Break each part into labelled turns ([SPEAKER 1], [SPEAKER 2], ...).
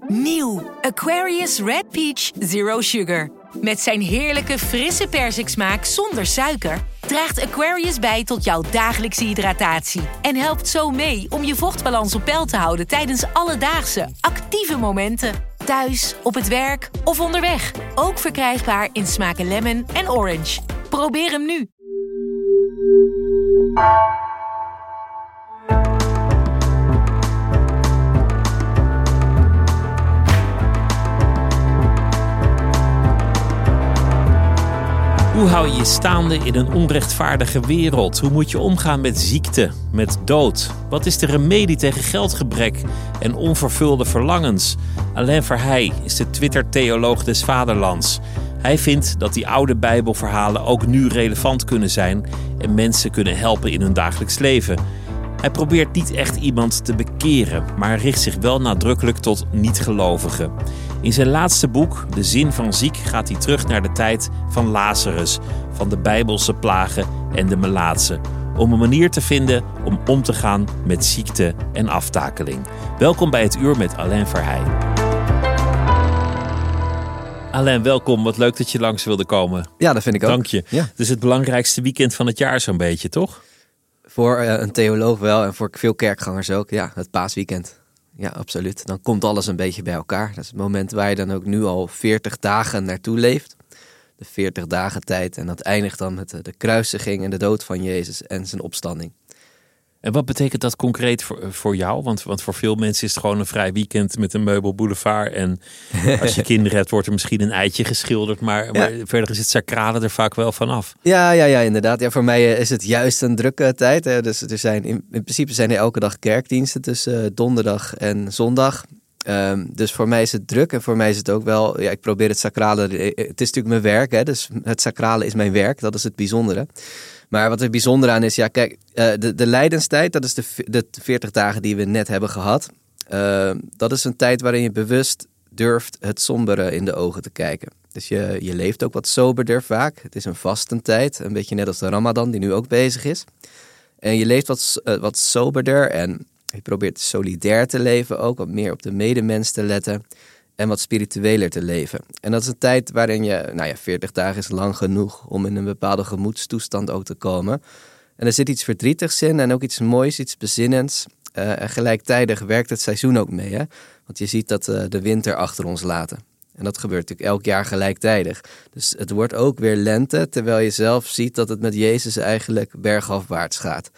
[SPEAKER 1] Nieuw Aquarius Red Peach Zero Sugar. Met zijn heerlijke frisse persiksmaak zonder suiker draagt Aquarius bij tot jouw dagelijkse hydratatie. En helpt zo mee om je vochtbalans op peil te houden tijdens alledaagse, actieve momenten. Thuis, op het werk of onderweg. Ook verkrijgbaar in smaken lemon en orange. Probeer hem nu.
[SPEAKER 2] Hoe hou je je staande in een onrechtvaardige wereld? Hoe moet je omgaan met ziekte, met dood? Wat is de remedie tegen geldgebrek en onvervulde verlangens? Alain Verheij is de Twitter-theoloog des vaderlands. Hij vindt dat die oude Bijbelverhalen ook nu relevant kunnen zijn en mensen kunnen helpen in hun dagelijks leven. Hij probeert niet echt iemand te bekeren, maar richt zich wel nadrukkelijk tot niet-gelovigen. In zijn laatste boek, De Zin van Ziek, gaat hij terug naar de tijd van Lazarus, van de Bijbelse plagen en de melaatse, om een manier te vinden om te gaan met ziekte en aftakeling. Welkom bij Het Uur met Alain Verheij. Alain, welkom. Wat leuk dat je langs wilde komen.
[SPEAKER 3] Ja, dat vind ik ook.
[SPEAKER 2] Dank je.
[SPEAKER 3] Ja.
[SPEAKER 2] Het is het belangrijkste weekend van het jaar zo'n beetje, toch?
[SPEAKER 3] Voor een theoloog wel en voor veel kerkgangers ook. Ja, het paasweekend. Ja, absoluut. Dan komt alles een beetje bij elkaar. Dat is het moment waar je dan ook nu al 40 dagen naartoe leeft. De 40 dagen tijd. En dat eindigt dan met de kruisiging en de dood van Jezus en zijn opstanding.
[SPEAKER 2] En wat betekent dat concreet voor jou? Want voor veel mensen is het gewoon een vrij weekend met een meubelboulevard. En als je kinderen hebt, wordt er misschien een eitje geschilderd. Maar verder is het sacrale er vaak wel vanaf.
[SPEAKER 3] Ja, inderdaad. Ja, voor mij is het juist een drukke tijd. Hè. Dus er zijn, in principe zijn er elke dag kerkdiensten tussen donderdag en zondag. Dus voor mij is het druk en voor mij is het ook wel... Ja, ik probeer het sacrale... Het is natuurlijk mijn werk, hè, dus het sacrale is mijn werk. Dat is het bijzondere. Maar wat er bijzonder aan is, ja kijk, de lijdenstijd, dat is de 40 dagen die we net hebben gehad. Dat is een tijd waarin je bewust durft het sombere in de ogen te kijken. Dus je leeft ook wat soberder vaak. Het is een vastentijd, een beetje net als de Ramadan die nu ook bezig is. En je leeft wat soberder en je probeert solidair te leven ook, wat meer op de medemens te letten. En wat spiritueler te leven. En dat is een tijd waarin je, 40 dagen is lang genoeg om in een bepaalde gemoedstoestand ook te komen. En er zit iets verdrietigs in en ook iets moois, iets bezinnends. En gelijktijdig werkt het seizoen ook mee. Hè? Want je ziet dat de winter achter ons laten. En dat gebeurt natuurlijk elk jaar gelijktijdig. Dus het wordt ook weer lente, terwijl je zelf ziet dat het met Jezus eigenlijk bergafwaarts gaat.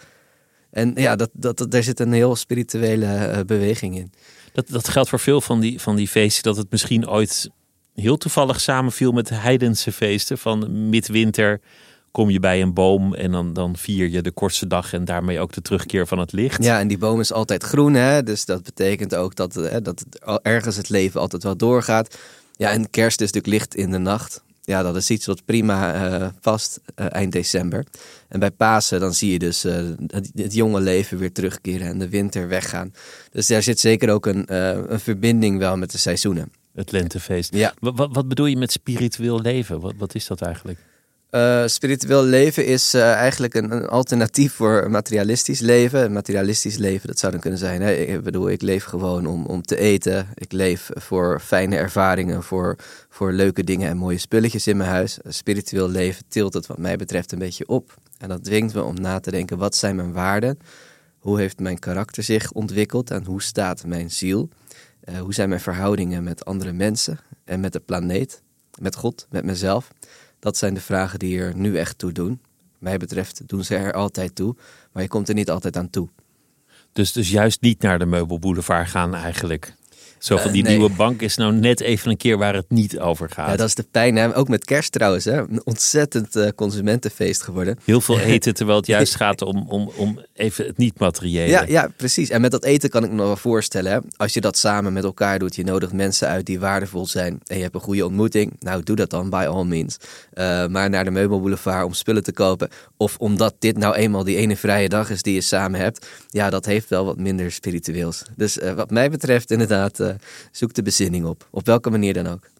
[SPEAKER 3] En ja, daar zit een heel spirituele beweging in.
[SPEAKER 2] Dat geldt voor veel van die feesten, dat het misschien ooit heel toevallig samenviel met heidense feesten. Van midwinter kom je bij een boom en dan vier je de kortste dag en daarmee ook de terugkeer van het licht.
[SPEAKER 3] Ja, en die boom is altijd groen, hè? Dus dat betekent ook dat ergens het leven altijd wel doorgaat. Ja, en kerst is natuurlijk licht in de nacht. Ja, dat is iets wat prima past eind december. En bij Pasen dan zie je dus het jonge leven weer terugkeren en de winter weggaan. Dus daar zit zeker ook een verbinding wel met de seizoenen.
[SPEAKER 2] Het lentefeest.
[SPEAKER 3] Ja.
[SPEAKER 2] Wat bedoel je met spiritueel leven? Wat is dat eigenlijk?
[SPEAKER 3] Spiritueel leven is eigenlijk een alternatief voor materialistisch leven. Een materialistisch leven, dat zou dan kunnen zijn. Hè? Ik leef gewoon om te eten. Ik leef voor fijne ervaringen, voor leuke dingen en mooie spulletjes in mijn huis. Spiritueel leven tilt het wat mij betreft een beetje op. En dat dwingt me om na te denken, wat zijn mijn waarden? Hoe heeft mijn karakter zich ontwikkeld en hoe staat mijn ziel? Hoe zijn mijn verhoudingen met andere mensen en met de planeet? Met God, met mezelf? Dat zijn de vragen die er nu echt toe doen. Wat mij betreft doen ze er altijd toe, maar je komt er niet altijd aan toe.
[SPEAKER 2] Dus juist niet naar de meubelboulevard gaan eigenlijk. Zo van die nieuwe bank is nou net even een keer waar het niet over gaat.
[SPEAKER 3] Ja, dat is de pijn. Hè? Ook met kerst trouwens. Hè? Een ontzettend consumentenfeest geworden.
[SPEAKER 2] Heel veel eten, terwijl het juist gaat om even het niet-materiële.
[SPEAKER 3] Ja, precies. En met dat eten kan ik me nog wel voorstellen. Hè? Als je dat samen met elkaar doet, je nodigt mensen uit die waardevol zijn. En je hebt een goede ontmoeting. Nou, doe dat dan, by all means. Maar naar de meubelboulevard om spullen te kopen. Of omdat dit nou eenmaal die ene vrije dag is die je samen hebt. Ja, dat heeft wel wat minder spiritueels. Dus wat mij betreft inderdaad... zoek de bezinning op. Op welke manier dan ook.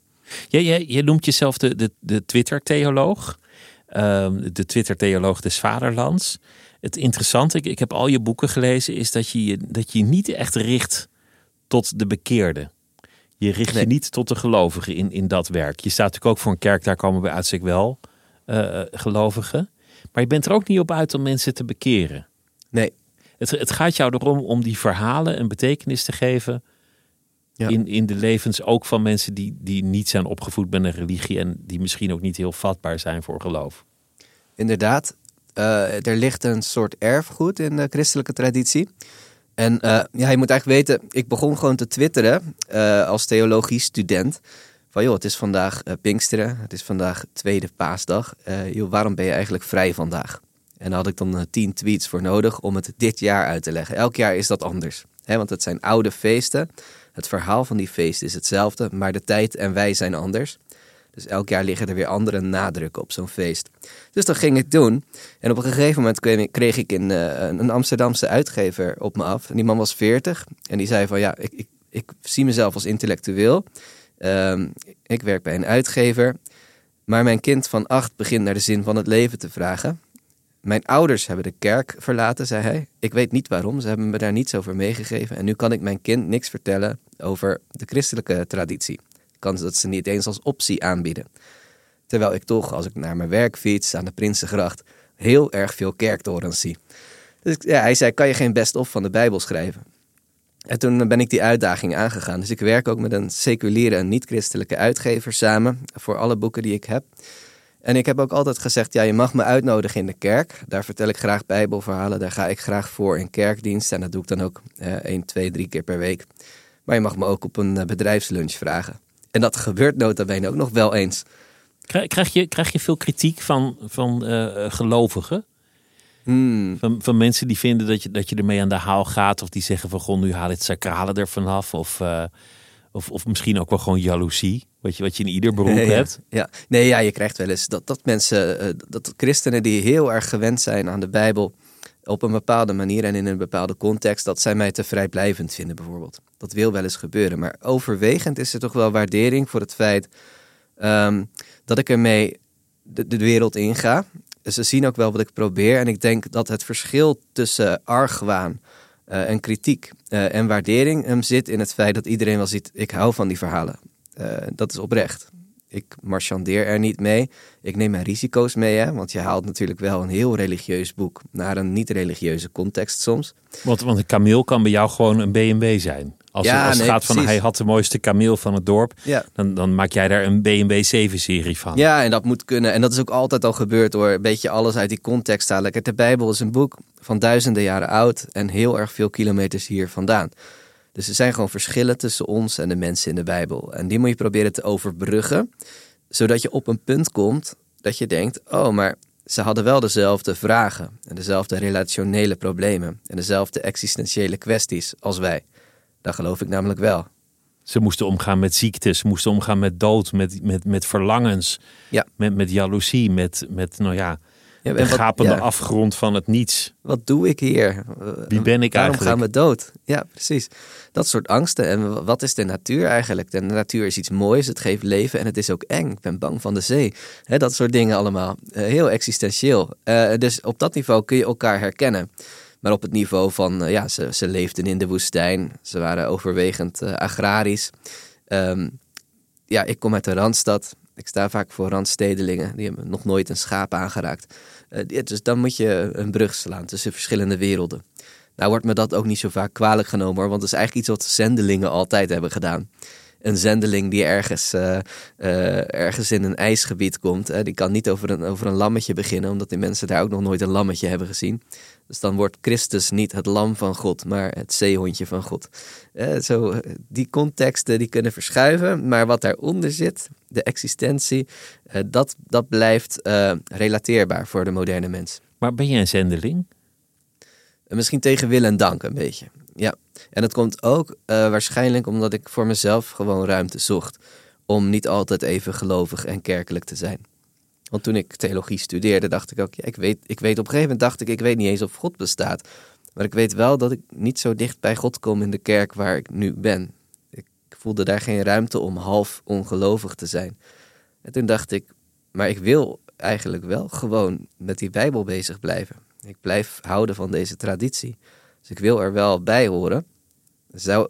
[SPEAKER 2] Je noemt jezelf de Twitter-theoloog. De Twitter-theoloog des vaderlands. Het interessante, ik heb al je boeken gelezen, is dat je niet echt richt tot de bekeerde. Je richt je niet tot de gelovigen in dat werk. Je staat natuurlijk ook voor een kerk, daar komen bij uitstek wel gelovigen. Maar je bent er ook niet op uit om mensen te bekeren.
[SPEAKER 3] Nee.
[SPEAKER 2] Het gaat jou erom om die verhalen een betekenis te geven in de levens ook van mensen die niet zijn opgevoed met een religie en die misschien ook niet heel vatbaar zijn voor geloof.
[SPEAKER 3] Inderdaad. Er ligt een soort erfgoed in de christelijke traditie. En je moet eigenlijk weten, ik begon gewoon te twitteren als theologiestudent. Van joh, het is vandaag Pinksteren, het is vandaag tweede paasdag. Waarom ben je eigenlijk vrij vandaag? En daar had ik dan 10 tweets voor nodig om het dit jaar uit te leggen. Elk jaar is dat anders. Want het zijn oude feesten. Het verhaal van die feesten is hetzelfde, maar de tijd en wij zijn anders. Dus elk jaar liggen er weer andere nadrukken op zo'n feest. Dus dat ging ik doen. En op een gegeven moment kreeg ik een Amsterdamse uitgever op me af. En die man was 40. En die zei van ja, ik zie mezelf als intellectueel. Ik werk bij een uitgever. Maar mijn kind van 8 begint naar de zin van het leven te vragen. Mijn ouders hebben de kerk verlaten, zei hij. Ik weet niet waarom, ze hebben me daar niets over meegegeven. En nu kan ik mijn kind niks vertellen over de christelijke traditie. Kan dat ze niet eens als optie aanbieden. Terwijl ik toch, als ik naar mijn werk fiets aan de Prinsengracht, heel erg veel kerktorens zie. Dus hij zei, kan je geen best-of van de Bijbel schrijven? En toen ben ik die uitdaging aangegaan. Dus ik werk ook met een seculiere en niet-christelijke uitgever samen voor alle boeken die ik heb. En ik heb ook altijd gezegd, je mag me uitnodigen in de kerk. Daar vertel ik graag bijbelverhalen, daar ga ik graag voor in kerkdienst. En dat doe ik dan ook 1, 2, 3 keer per week. Maar je mag me ook op een bedrijfslunch vragen. En dat gebeurt nota bene ook nog wel eens.
[SPEAKER 2] Krijg je veel kritiek van gelovigen? Van mensen die vinden dat je ermee aan de haal gaat. Of die zeggen van, goh, nu haal het sacrale er vanaf. Of misschien ook wel gewoon jaloezie. Wat je in ieder beroep hebt.
[SPEAKER 3] Ja. Nee, je krijgt wel eens dat mensen, dat christenen die heel erg gewend zijn aan de Bijbel op een bepaalde manier en in een bepaalde context, dat zij mij te vrijblijvend vinden bijvoorbeeld. Dat wil wel eens gebeuren. Maar overwegend is er toch wel waardering voor het feit dat ik ermee de wereld inga. Dus ze zien ook wel wat ik probeer. En ik denk dat het verschil tussen argwaan en kritiek en waardering hem zit in het feit dat iedereen wel ziet, ik hou van die verhalen. Dat is oprecht. Ik marchandeer er niet mee. Ik neem mijn risico's mee, want je haalt natuurlijk wel een heel religieus boek naar een niet-religieuze context soms.
[SPEAKER 2] Want een kameel kan bij jou gewoon een BMW zijn. Als het gaat van, hij had de mooiste kameel van het dorp, dan maak jij daar een BMW 7-serie van. Ja,
[SPEAKER 3] en dat moet kunnen. En dat is ook altijd al gebeurd hoor. Een beetje alles uit die context halen. De Bijbel is een boek van duizenden jaren oud en heel erg veel kilometers hier vandaan. Dus er zijn gewoon verschillen tussen ons en de mensen in de Bijbel. En die moet je proberen te overbruggen, zodat je op een punt komt dat je denkt, oh, maar ze hadden wel dezelfde vragen en dezelfde relationele problemen en dezelfde existentiële kwesties als wij. Dat geloof ik namelijk wel.
[SPEAKER 2] Ze moesten omgaan met ziektes, ze moesten omgaan met dood, met verlangens, met jaloezie, met de gapende afgrond van het niets.
[SPEAKER 3] Wat doe ik hier?
[SPEAKER 2] Wie ben ik eigenlijk?
[SPEAKER 3] Waarom gaan we dood? Ja, precies. Dat soort angsten. En wat is de natuur eigenlijk? De natuur is iets moois, het geeft leven en het is ook eng. Ik ben bang van de zee. Dat soort dingen allemaal. Heel existentieel. Dus op dat niveau kun je elkaar herkennen. Maar op het niveau van, ze leefden in de woestijn. Ze waren overwegend agrarisch. Ik kom uit de Randstad. Ik sta vaak voor randstedelingen. Die hebben nog nooit een schaap aangeraakt. Dus dan moet je een brug slaan tussen verschillende werelden. Nou wordt me dat ook niet zo vaak kwalijk genomen hoor. Want dat is eigenlijk iets wat zendelingen altijd hebben gedaan. Een zendeling die ergens in een ijsgebied komt. Die kan niet over een lammetje beginnen. Omdat die mensen daar ook nog nooit een lammetje hebben gezien. Dus dan wordt Christus niet het lam van God, maar het zeehondje van God. Die contexten die kunnen verschuiven. Maar wat daaronder zit, de existentie, dat blijft relateerbaar voor de moderne mens.
[SPEAKER 2] Maar ben jij een zendeling?
[SPEAKER 3] Misschien tegen wil en dank een beetje. Ja, en dat komt ook waarschijnlijk omdat ik voor mezelf gewoon ruimte zocht om niet altijd even gelovig en kerkelijk te zijn. Want toen ik theologie studeerde, dacht ik ook, ik weet op een gegeven moment dacht ik weet niet eens of God bestaat. Maar ik weet wel dat ik niet zo dicht bij God kom in de kerk waar ik nu ben. Ik voelde daar geen ruimte om half ongelovig te zijn. En toen dacht ik, maar ik wil eigenlijk wel gewoon met die Bijbel bezig blijven. Ik blijf houden van deze traditie. Dus ik wil er wel bij horen. Zou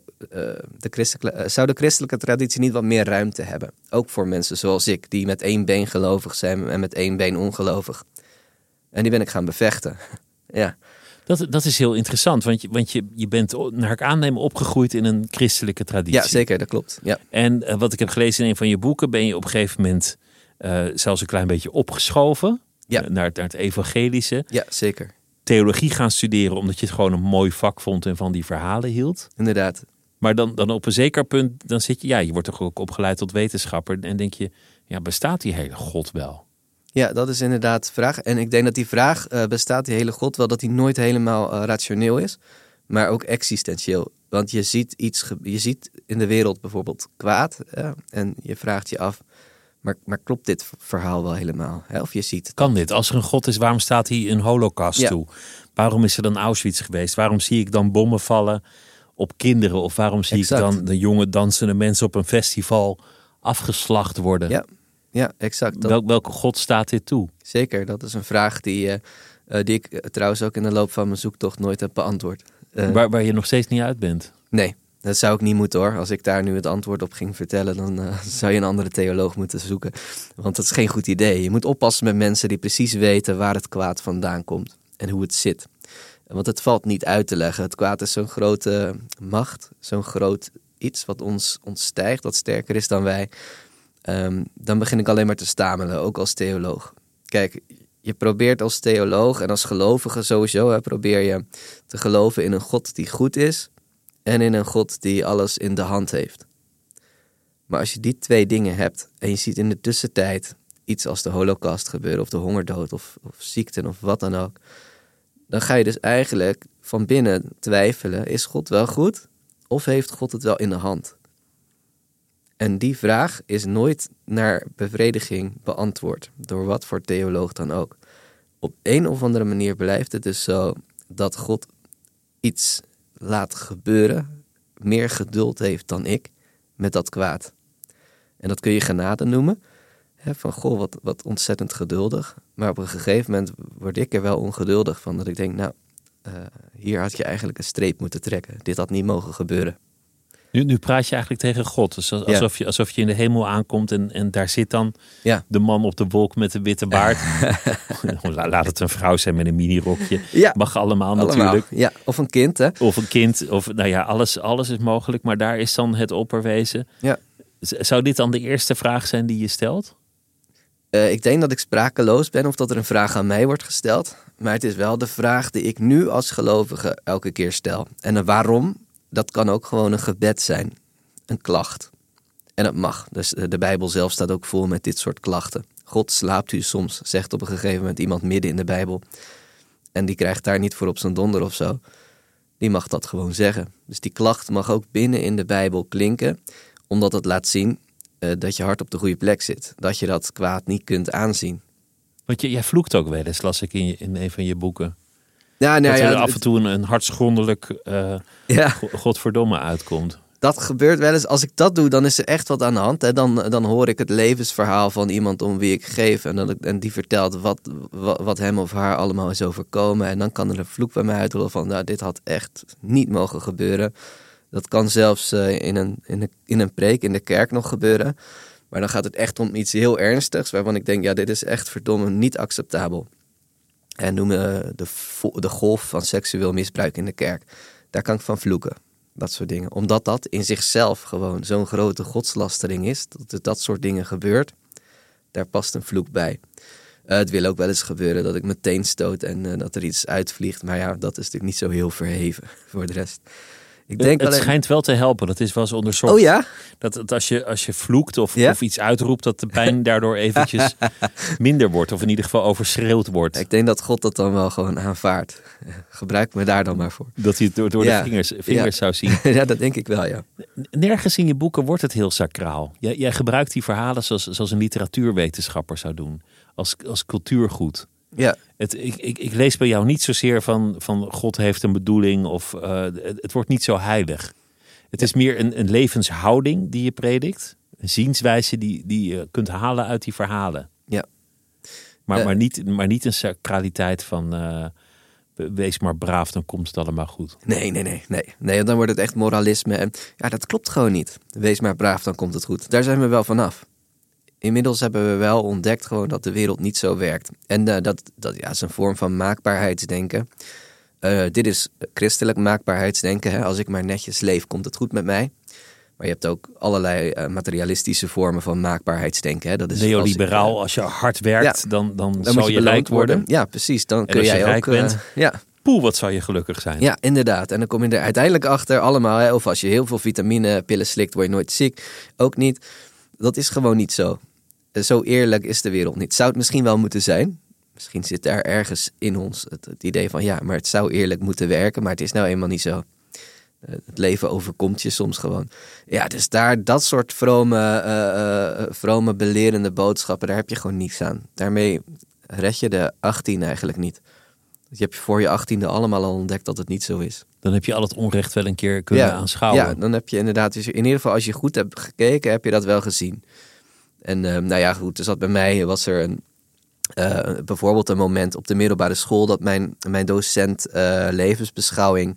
[SPEAKER 3] de christelijke traditie niet wat meer ruimte hebben? Ook voor mensen zoals ik, die met 1 been gelovig zijn en met 1 been ongelovig. En die ben ik gaan bevechten. Ja.
[SPEAKER 2] Dat is heel interessant, want je bent naar ik aannemen opgegroeid in een christelijke traditie.
[SPEAKER 3] Ja, zeker, dat klopt. Ja.
[SPEAKER 2] En wat ik heb gelezen in een van je boeken, ben je op een gegeven moment zelfs een klein beetje opgeschoven naar het evangelische.
[SPEAKER 3] Ja, zeker.
[SPEAKER 2] Theologie gaan studeren omdat je het gewoon een mooi vak vond en van die verhalen hield.
[SPEAKER 3] Inderdaad.
[SPEAKER 2] Maar dan op een zeker punt, dan zit je wordt toch ook opgeleid tot wetenschapper en denk je, bestaat die hele God wel?
[SPEAKER 3] Ja, dat is inderdaad de vraag. En ik denk dat die vraag, bestaat die hele God wel, dat die nooit helemaal rationeel is, maar ook existentieel. Want je ziet in de wereld bijvoorbeeld kwaad en je vraagt je af, maar klopt dit verhaal wel helemaal? Hè? Of je ziet...
[SPEAKER 2] Kan dit? Als er een God is, waarom staat hij een holocaust toe? Waarom is er dan Auschwitz geweest? Waarom zie ik dan bommen vallen op kinderen? Of waarom zie ik dan de jonge dansende mensen op een festival afgeslacht worden?
[SPEAKER 3] Ja, exact.
[SPEAKER 2] Welke God staat dit toe?
[SPEAKER 3] Zeker, dat is een vraag die ik trouwens ook in de loop van mijn zoektocht nooit heb beantwoord.
[SPEAKER 2] Waar je nog steeds niet uit bent?
[SPEAKER 3] Nee, dat zou ik niet moeten hoor. Als ik daar nu het antwoord op ging vertellen, dan zou je een andere theoloog moeten zoeken. Want dat is geen goed idee. Je moet oppassen met mensen die precies weten waar het kwaad vandaan komt en hoe het zit. Want het valt niet uit te leggen. Het kwaad is zo'n grote macht, zo'n groot iets wat ons ontstijgt, wat sterker is dan wij. Dan begin ik alleen maar te stamelen, ook als theoloog. Kijk, je probeert als theoloog en als gelovige sowieso, probeer je te geloven in een God die goed is en in een God die alles in de hand heeft. Maar als je die 2 dingen hebt en je ziet in de tussentijd iets als de Holocaust gebeuren of de hongerdood of ziekten of wat dan ook, dan ga je dus eigenlijk van binnen twijfelen, is God wel goed of heeft God het wel in de hand? En die vraag is nooit naar bevrediging beantwoord, door wat voor theoloog dan ook. Op een of andere manier blijft het dus zo dat God iets laat gebeuren, meer geduld heeft dan ik, met dat kwaad. En dat kun je genade noemen, van goh, wat ontzettend geduldig. Maar op een gegeven moment word ik er wel ongeduldig van, dat ik denk, hier had je eigenlijk een streep moeten trekken. Dit had niet mogen gebeuren.
[SPEAKER 2] Nu praat je eigenlijk tegen God. Dus alsof je in de hemel aankomt en daar zit dan de man op de wolk met de witte baard. Laat het een vrouw zijn met een minirokje. Ja. Mag allemaal natuurlijk.
[SPEAKER 3] Ja, of een kind, hè?
[SPEAKER 2] Of een kind. Of alles is mogelijk. Maar daar is dan het opperwezen. Ja. Zou dit dan de eerste vraag zijn die je stelt?
[SPEAKER 3] Ik denk dat ik sprakeloos ben of dat er een vraag aan mij wordt gesteld. Maar het is wel de vraag die ik nu als gelovige elke keer stel. En waarom? Dat kan ook gewoon een gebed zijn. Een klacht. En het mag. Dus de Bijbel zelf staat ook vol met dit soort klachten. God slaapt u soms, zegt op een gegeven moment iemand midden in de Bijbel. En die krijgt daar niet voor op zijn donder of zo. Die mag dat gewoon zeggen. Dus die klacht mag ook binnen in de Bijbel klinken. Omdat het laat zien dat je hart op de goede plek zit. Dat je dat kwaad niet kunt aanzien.
[SPEAKER 2] Want jij vloekt ook wel eens, las ik in een van je boeken.
[SPEAKER 3] Dat
[SPEAKER 2] er af en toe een hartsgrondelijk godverdomme uitkomt.
[SPEAKER 3] Dat gebeurt wel eens. Als ik dat doe, dan is er echt wat aan de hand. Hè. Dan hoor ik het levensverhaal van iemand om wie ik geef. En die vertelt wat hem of haar allemaal is overkomen. En dan kan er een vloek bij mij uitrollen van, dit had echt niet mogen gebeuren. Dat kan zelfs in een preek in de kerk nog gebeuren. Maar dan gaat het echt om iets heel ernstigs, waarvan ik denk, dit is echt verdomme niet acceptabel. En noemen de golf van seksueel misbruik in de kerk. Daar kan ik van vloeken. Dat soort dingen. Omdat dat in zichzelf gewoon zo'n grote godslastering is. Dat soort dingen gebeurt. Daar past een vloek bij. Het wil ook wel eens gebeuren dat ik meteen stoot en dat er iets uitvliegt. Maar dat is natuurlijk niet zo heel verheven voor de rest.
[SPEAKER 2] Het schijnt wel te helpen. Dat is wel eens onderzocht.
[SPEAKER 3] Oh ja?
[SPEAKER 2] Dat als je vloekt of iets uitroept, dat de pijn daardoor eventjes minder wordt. Of in ieder geval overschreeuwd wordt.
[SPEAKER 3] Ik denk dat God dat dan wel gewoon aanvaardt. Gebruik me daar dan maar voor.
[SPEAKER 2] Dat hij het door de vingers zou zien.
[SPEAKER 3] Ja, dat denk ik wel, ja.
[SPEAKER 2] Nergens in je boeken wordt het heel sacraal. Jij gebruikt die verhalen zoals een literatuurwetenschapper zou doen. Als cultuurgoed.
[SPEAKER 3] Ja.
[SPEAKER 2] Ik lees bij jou niet zozeer van God heeft een bedoeling of het wordt niet zo heilig. Het is meer een levenshouding die je predikt. Een zienswijze die je kunt halen uit die verhalen.
[SPEAKER 3] Ja.
[SPEAKER 2] Maar niet een sacraliteit van wees maar braaf, dan komt het allemaal goed.
[SPEAKER 3] Nee. Want dan wordt het echt moralisme. En ja, dat klopt gewoon niet. Wees maar braaf, dan komt het goed. Daar zijn we wel vanaf. Inmiddels hebben we wel ontdekt gewoon dat de wereld niet zo werkt. En dat is een vorm van maakbaarheidsdenken. Dit is christelijk maakbaarheidsdenken. Hè? Als ik maar netjes leef, komt het goed met mij. Maar je hebt ook allerlei materialistische vormen van maakbaarheidsdenken. Hè? Dat is
[SPEAKER 2] neoliberaal, als je hard werkt, dan zal je rijk worden.
[SPEAKER 3] Ja, precies. Dan kun
[SPEAKER 2] als je
[SPEAKER 3] jij
[SPEAKER 2] rijk
[SPEAKER 3] ook
[SPEAKER 2] bent,
[SPEAKER 3] ja.
[SPEAKER 2] Poeh, wat zou je gelukkig zijn.
[SPEAKER 3] Ja, inderdaad. En dan kom je er uiteindelijk achter allemaal. Hè? Of als je heel veel vitaminepillen slikt, word je nooit ziek. Ook niet. Dat is gewoon niet zo. Zo eerlijk is de wereld niet. Zou het misschien wel moeten zijn. Misschien zit daar ergens in ons het idee van ja, maar het zou eerlijk moeten werken. Maar het is nou eenmaal niet zo. Het leven overkomt je soms gewoon. Ja, dus dat soort vrome belerende boodschappen, daar heb je gewoon niets aan. Daarmee red je de 18 eigenlijk niet. Je hebt voor je 18e allemaal al ontdekt dat het niet zo is.
[SPEAKER 2] Dan heb je al het onrecht wel een keer kunnen aanschouwen.
[SPEAKER 3] Ja, dan heb je inderdaad, in ieder geval als je goed hebt gekeken, heb je dat wel gezien. En goed, dus bij mij was er bijvoorbeeld een moment op de middelbare school dat mijn docent levensbeschouwing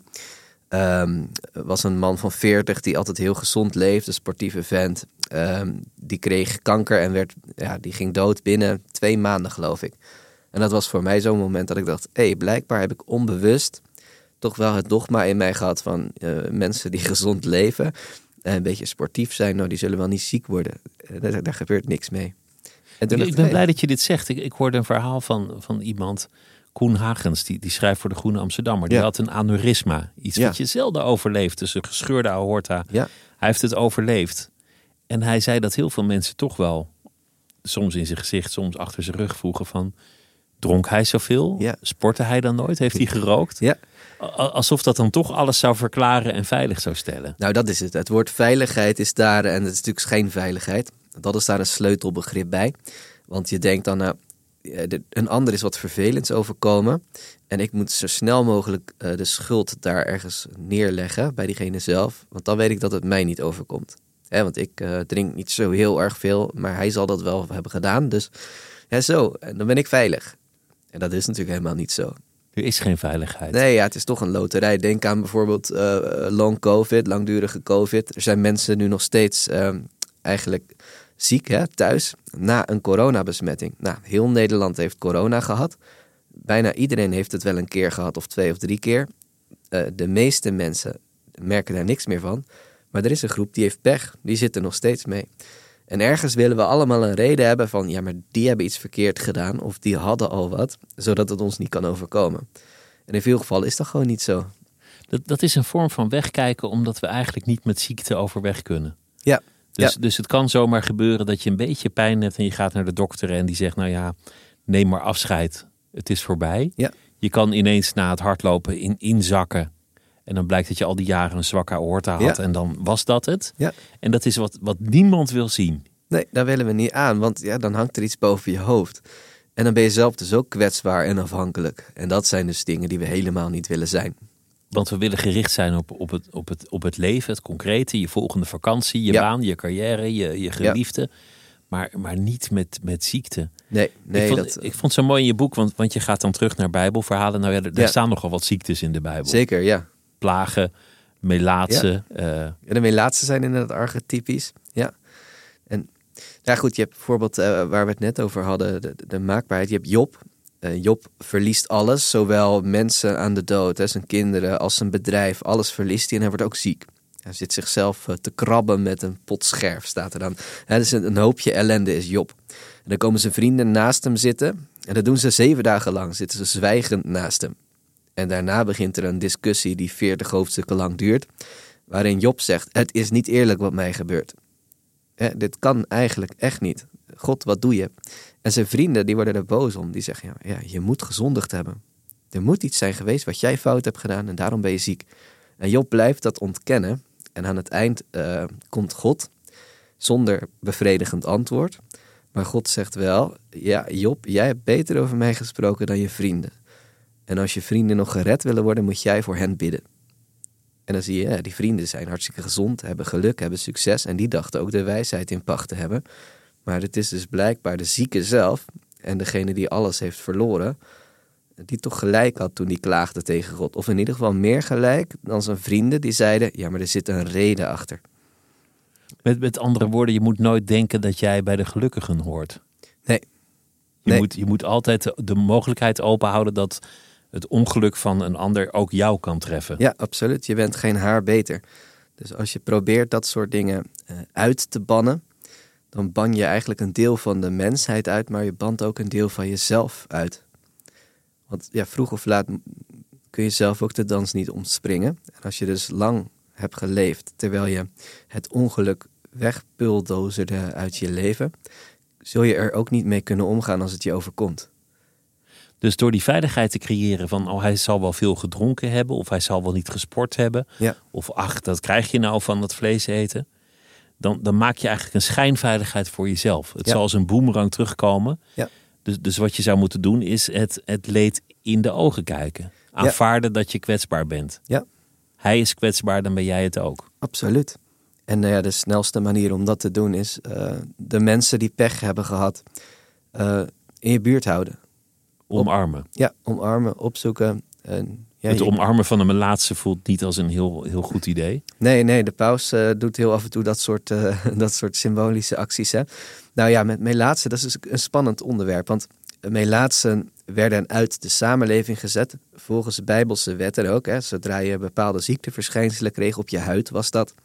[SPEAKER 3] was een man van 40 die altijd heel gezond leefde, een sportieve vent. Die kreeg kanker en die ging dood binnen 2 maanden, geloof ik. En dat was voor mij zo'n moment dat ik dacht, blijkbaar heb ik onbewust toch wel het dogma in mij gehad van mensen die gezond leven en een beetje sportief zijn, die zullen wel niet ziek worden. Daar gebeurt niks mee. En
[SPEAKER 2] ik ben blij dat je dit zegt. Ik hoorde een verhaal van iemand, Koen Hagens, die schrijft voor de Groene Amsterdammer. Die had een aneurysma. Iets wat je zelden overleeft. Dus een gescheurde aorta. Ja. Hij heeft het overleefd. En hij zei dat heel veel mensen toch wel, soms in zijn gezicht, soms achter zijn rug vroegen van, dronk hij zoveel? Ja. Sportte hij dan nooit? Heeft hij gerookt? Ja. Alsof dat dan toch alles zou verklaren en veilig zou stellen.
[SPEAKER 3] Nou, dat is het. Het woord veiligheid is daar, en het is natuurlijk geen veiligheid. Dat is daar een sleutelbegrip bij. Want je denkt dan, een ander is wat vervelends overkomen. En ik moet zo snel mogelijk de schuld daar ergens neerleggen bij diegene zelf. Want dan weet ik dat het mij niet overkomt. Want ik drink niet zo heel erg veel, maar hij zal dat wel hebben gedaan. Dus en dan ben ik veilig. En dat is natuurlijk helemaal niet zo.
[SPEAKER 2] Er is geen veiligheid.
[SPEAKER 3] Nee, het is toch een loterij. Denk aan bijvoorbeeld long COVID, langdurige COVID. Er zijn mensen nu nog steeds eigenlijk ziek thuis na een coronabesmetting. Nou, heel Nederland heeft corona gehad. Bijna iedereen heeft het wel een keer gehad of 2 of 3 keer. De meeste mensen merken daar niks meer van. Maar er is een groep die heeft pech. Die zit er nog steeds mee. En ergens willen we allemaal een reden hebben van, ja, maar die hebben iets verkeerd gedaan of die hadden al wat, zodat het ons niet kan overkomen. En in veel gevallen is dat gewoon niet zo.
[SPEAKER 2] Dat is een vorm van wegkijken, omdat we eigenlijk niet met ziekte overweg kunnen.
[SPEAKER 3] Ja.
[SPEAKER 2] Dus het kan zomaar gebeuren dat je een beetje pijn hebt en je gaat naar de dokter en die zegt, nou ja, neem maar afscheid. Het is voorbij. Ja. Je kan ineens na het hardlopen inzakken. En dan blijkt dat je al die jaren een zwakke aorta had. Ja. En dan was dat het. Ja. En dat is wat niemand wil zien.
[SPEAKER 3] Nee, daar willen we niet aan. Want dan hangt er iets boven je hoofd. En dan ben je zelf dus ook kwetsbaar en afhankelijk. En dat zijn dus dingen die we helemaal niet willen zijn.
[SPEAKER 2] Want we willen gericht zijn op het leven, het concrete. Je volgende vakantie, je baan, je carrière, je geliefde. Ja. Maar niet met ziekte.
[SPEAKER 3] Nee,
[SPEAKER 2] ik vond het zo mooi in je boek. Want je gaat dan terug naar Bijbelverhalen. Nou ja, er staan nogal wat ziektes in de Bijbel.
[SPEAKER 3] Zeker, ja.
[SPEAKER 2] Plagen, melaatsen.
[SPEAKER 3] Ja, de melaatsen zijn inderdaad archetypisch. Ja. En ja, goed, je hebt bijvoorbeeld waar we het net over hadden, de maakbaarheid. Je hebt Job. Job verliest alles, zowel mensen aan de dood, zijn kinderen, als zijn bedrijf. Alles verliest hij en hij wordt ook ziek. Hij zit zichzelf te krabben met een pot scherf, staat er dan. Dus een hoopje ellende is Job. En dan komen zijn vrienden naast hem zitten. En dat doen ze 7 dagen lang, zitten ze zwijgend naast hem. En daarna begint er een discussie die 40 hoofdstukken lang duurt, waarin Job zegt, het is niet eerlijk wat mij gebeurt. Dit kan eigenlijk echt niet. God, wat doe je? En zijn vrienden, die worden er boos om. Die zeggen, ja, je moet gezondigd hebben. Er moet iets zijn geweest wat jij fout hebt gedaan en daarom ben je ziek. En Job blijft dat ontkennen. En aan het eind komt God zonder bevredigend antwoord. Maar God zegt wel, ja, Job, jij hebt beter over mij gesproken dan je vrienden. En als je vrienden nog gered willen worden, moet jij voor hen bidden. En dan zie je, die vrienden zijn hartstikke gezond, hebben geluk, hebben succes. En die dachten ook de wijsheid in pacht te hebben. Maar het is dus blijkbaar de zieke zelf en degene die alles heeft verloren, die toch gelijk had toen hij klaagde tegen God. Of in ieder geval meer gelijk dan zijn vrienden die zeiden, ja, maar er zit een reden achter.
[SPEAKER 2] Met andere woorden, je moet nooit denken dat jij bij de gelukkigen hoort.
[SPEAKER 3] Nee.
[SPEAKER 2] Je moet altijd de mogelijkheid openhouden dat het ongeluk van een ander ook jou kan treffen.
[SPEAKER 3] Ja, absoluut. Je bent geen haar beter. Dus als je probeert dat soort dingen uit te bannen, dan ban je eigenlijk een deel van de mensheid uit, maar je bant ook een deel van jezelf uit. Want ja, vroeg of laat kun je zelf ook de dans niet ontspringen. En als je dus lang hebt geleefd, terwijl je het ongeluk wegbuldozerde uit je leven, zul je er ook niet mee kunnen omgaan als het je overkomt.
[SPEAKER 2] Dus door die veiligheid te creëren van, hij zal wel veel gedronken hebben, of hij zal wel niet gesport hebben,
[SPEAKER 3] Ja.
[SPEAKER 2] of ach, dat krijg je nou van dat vlees eten. Dan maak je eigenlijk een schijnveiligheid voor jezelf. Het zal als een boemerang terugkomen.
[SPEAKER 3] Ja.
[SPEAKER 2] Dus wat je zou moeten doen is het leed in de ogen kijken. Aanvaarden dat je kwetsbaar bent.
[SPEAKER 3] Ja.
[SPEAKER 2] Hij is kwetsbaar, dan ben jij het ook.
[SPEAKER 3] Absoluut. En de snelste manier om dat te doen is de mensen die pech hebben gehad in je buurt houden.
[SPEAKER 2] Omarmen.
[SPEAKER 3] Omarmen, opzoeken.
[SPEAKER 2] Het omarmen van een melaatse voelt niet als een heel goed idee.
[SPEAKER 3] Nee, de paus doet heel af en toe dat soort symbolische acties. Hè? Nou ja, met melaatsen, dat is dus een spannend onderwerp. Want melaatsen werden uit de samenleving gezet, volgens bijbelse wetten ook. Hè? Zodra je bepaalde ziekteverschijnselen kreeg op je huid, was dat.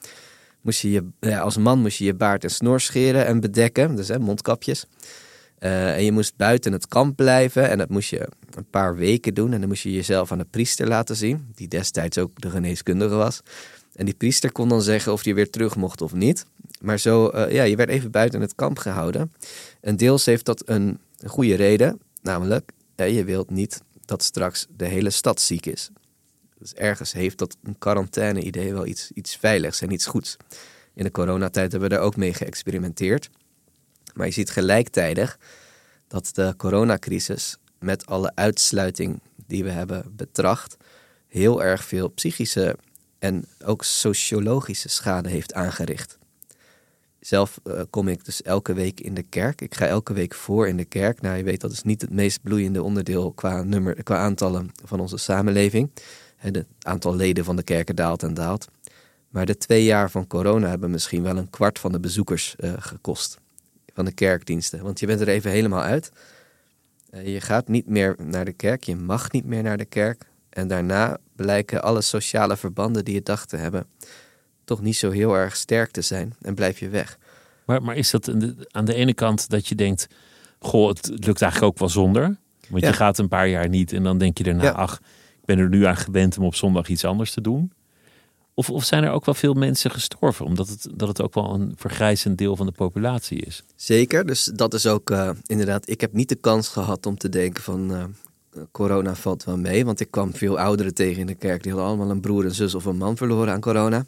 [SPEAKER 3] Als man moest je je baard en snor scheren en bedekken, dus mondkapjes. En je moest buiten het kamp blijven en dat moest je een paar weken doen. En dan moest je jezelf aan de priester laten zien, die destijds ook de geneeskundige was. En die priester kon dan zeggen of je weer terug mocht of niet. Maar zo, je werd even buiten het kamp gehouden. En deels heeft dat een goede reden, namelijk je wilt niet dat straks de hele stad ziek is. Dus ergens heeft dat een quarantaine-idee wel iets veiligs en iets goeds. In de coronatijd hebben we daar ook mee geëxperimenteerd. Maar je ziet gelijktijdig dat de coronacrisis met alle uitsluiting die we hebben betracht heel erg veel psychische en ook sociologische schade heeft aangericht. Zelf kom ik dus elke week in de kerk. Ik ga elke week voor in de kerk. Nou, je weet dat is niet het meest bloeiende onderdeel qua aantallen van onze samenleving. Het aantal leden van de kerken daalt en daalt. Maar de 2 jaar van corona hebben misschien wel 1/4 van de bezoekers gekost. Van de kerkdiensten. Want je bent er even helemaal uit. Je gaat niet meer naar de kerk. Je mag niet meer naar de kerk. En daarna blijken alle sociale verbanden die je dacht te hebben toch niet zo heel erg sterk te zijn. En blijf je weg.
[SPEAKER 2] Maar is dat aan de ene kant dat je denkt, goh, het lukt eigenlijk ook wel zonder. Want je gaat een paar jaar niet en dan denk je daarna, ach, ik ben er nu aan gewend om op zondag iets anders te doen. Of zijn er ook wel veel mensen gestorven, omdat het ook wel een vergrijzend deel van de populatie is?
[SPEAKER 3] Zeker, dus dat is ook inderdaad, ik heb niet de kans gehad om te denken van corona valt wel mee. Want ik kwam veel ouderen tegen in de kerk, die hadden allemaal een broer, een zus of een man verloren aan corona.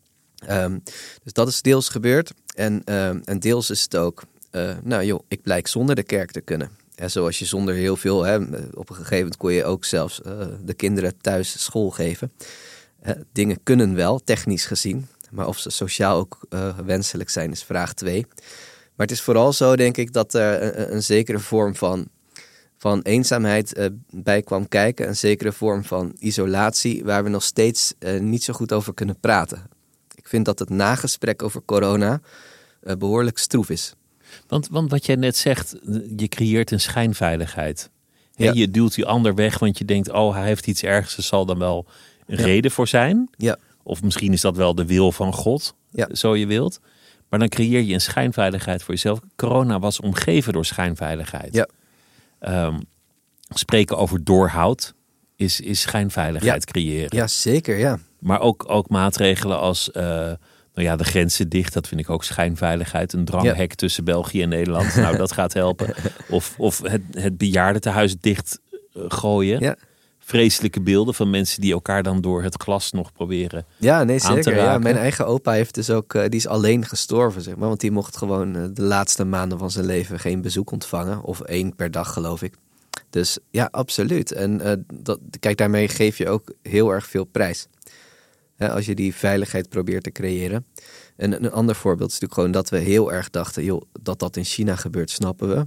[SPEAKER 3] Dus dat is deels gebeurd. En deels is het ook, ik blijk zonder de kerk te kunnen. Zoals je zonder heel veel, op een gegeven moment kon je ook zelfs de kinderen thuis school geven. Dingen kunnen wel, technisch gezien. Maar of ze sociaal ook wenselijk zijn, is vraag 2. Maar het is vooral zo, denk ik, dat er een zekere vorm van eenzaamheid bij kwam kijken. Een zekere vorm van isolatie, waar we nog steeds niet zo goed over kunnen praten. Ik vind dat het nagesprek over corona behoorlijk stroef is.
[SPEAKER 2] Want wat jij net zegt, je creëert een schijnveiligheid.
[SPEAKER 3] Ja.
[SPEAKER 2] Je duwt die ander weg, want je denkt, hij heeft iets ergs, er zal dan wel een reden voor zijn.
[SPEAKER 3] Ja.
[SPEAKER 2] Of misschien is dat wel de wil van God, zo je wilt. Maar dan creëer je een schijnveiligheid voor jezelf. Corona was omgeven door schijnveiligheid. Ja. Spreken over doorhoud is schijnveiligheid creëren.
[SPEAKER 3] Ja, zeker, ja.
[SPEAKER 2] Maar ook maatregelen als de grenzen dicht. Dat vind ik ook schijnveiligheid. Een dranghek tussen België en Nederland. Nou, dat gaat helpen. Of het bejaardentehuis dicht gooien. Ja. Vreselijke beelden van mensen die elkaar dan door het glas nog proberen aan te raken.
[SPEAKER 3] Ja, mijn eigen opa heeft dus ook, die is alleen gestorven, zeg maar. Want die mocht gewoon de laatste maanden van zijn leven geen bezoek ontvangen. Of 1 per dag, geloof ik. Dus ja, absoluut. En kijk, daarmee geef je ook heel erg veel prijs. Als je die veiligheid probeert te creëren. En een ander voorbeeld is natuurlijk gewoon dat we heel erg dachten, dat in China gebeurt, snappen we.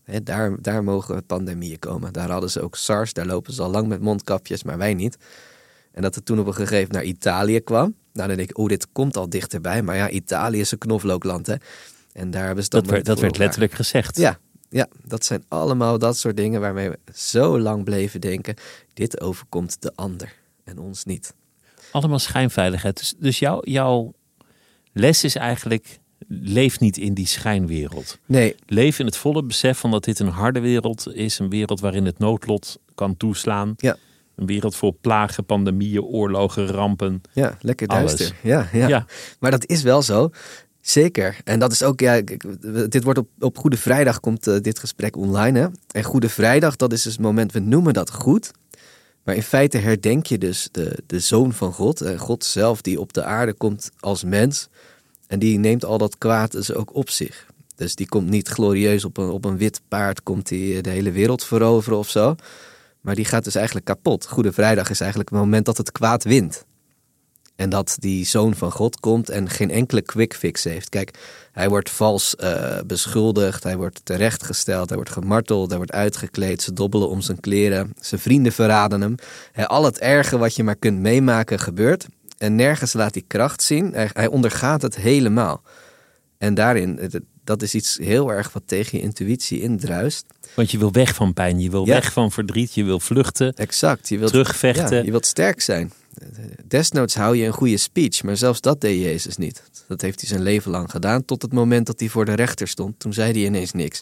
[SPEAKER 3] Daar mogen pandemieën komen. Daar hadden ze ook SARS, daar lopen ze al lang met mondkapjes, maar wij niet. En dat het toen op een gegeven moment naar Italië kwam. Nou, dan denk ik, dit komt al dichterbij. Maar ja, Italië is een knoflookland, hè. En daar hebben ze
[SPEAKER 2] dat werd letterlijk gezegd.
[SPEAKER 3] Ja, dat zijn allemaal dat soort dingen waarmee we zo lang bleven denken. Dit overkomt de ander en ons niet.
[SPEAKER 2] Allemaal schijnveiligheid. Dus jouw les is eigenlijk, leef niet in die schijnwereld.
[SPEAKER 3] Nee.
[SPEAKER 2] Leef in het volle besef van dat dit een harde wereld is. Een wereld waarin het noodlot kan toeslaan.
[SPEAKER 3] Ja.
[SPEAKER 2] Een wereld vol plagen, pandemieën, oorlogen, rampen.
[SPEAKER 3] Ja, lekker
[SPEAKER 2] alles.
[SPEAKER 3] duister. Ja. Maar dat is wel zo. Zeker. En dat is ook, dit wordt op Goede Vrijdag komt dit gesprek online. Hè? En Goede Vrijdag, dat is dus het moment, we noemen dat goed. Maar in feite herdenk je dus de Zoon van God. God zelf die op de aarde komt als mens. En die neemt al dat kwaad dus ook op zich. Dus die komt niet glorieus op een wit paard, komt hij de hele wereld veroveren of zo. Maar die gaat dus eigenlijk kapot. Goede Vrijdag is eigenlijk het moment dat het kwaad wint. En dat die Zoon van God komt en geen enkele quick fix heeft. Kijk, hij wordt vals beschuldigd, hij wordt terechtgesteld, hij wordt gemarteld, hij wordt uitgekleed, ze dobbelen om zijn kleren, zijn vrienden verraden hem. Al het erge wat je maar kunt meemaken gebeurt. En nergens laat hij kracht zien, hij ondergaat het helemaal. En daarin, dat is iets heel erg wat tegen je intuïtie indruist.
[SPEAKER 2] Want je wil weg van pijn, je wil weg van verdriet, je wil vluchten.
[SPEAKER 3] Exact, je wilt
[SPEAKER 2] terugvechten.
[SPEAKER 3] Ja, je wilt sterk zijn. Desnoods hou je een goede speech, maar zelfs dat deed Jezus niet. Dat heeft hij zijn leven lang gedaan, tot het moment dat hij voor de rechter stond. Toen zei hij ineens niks.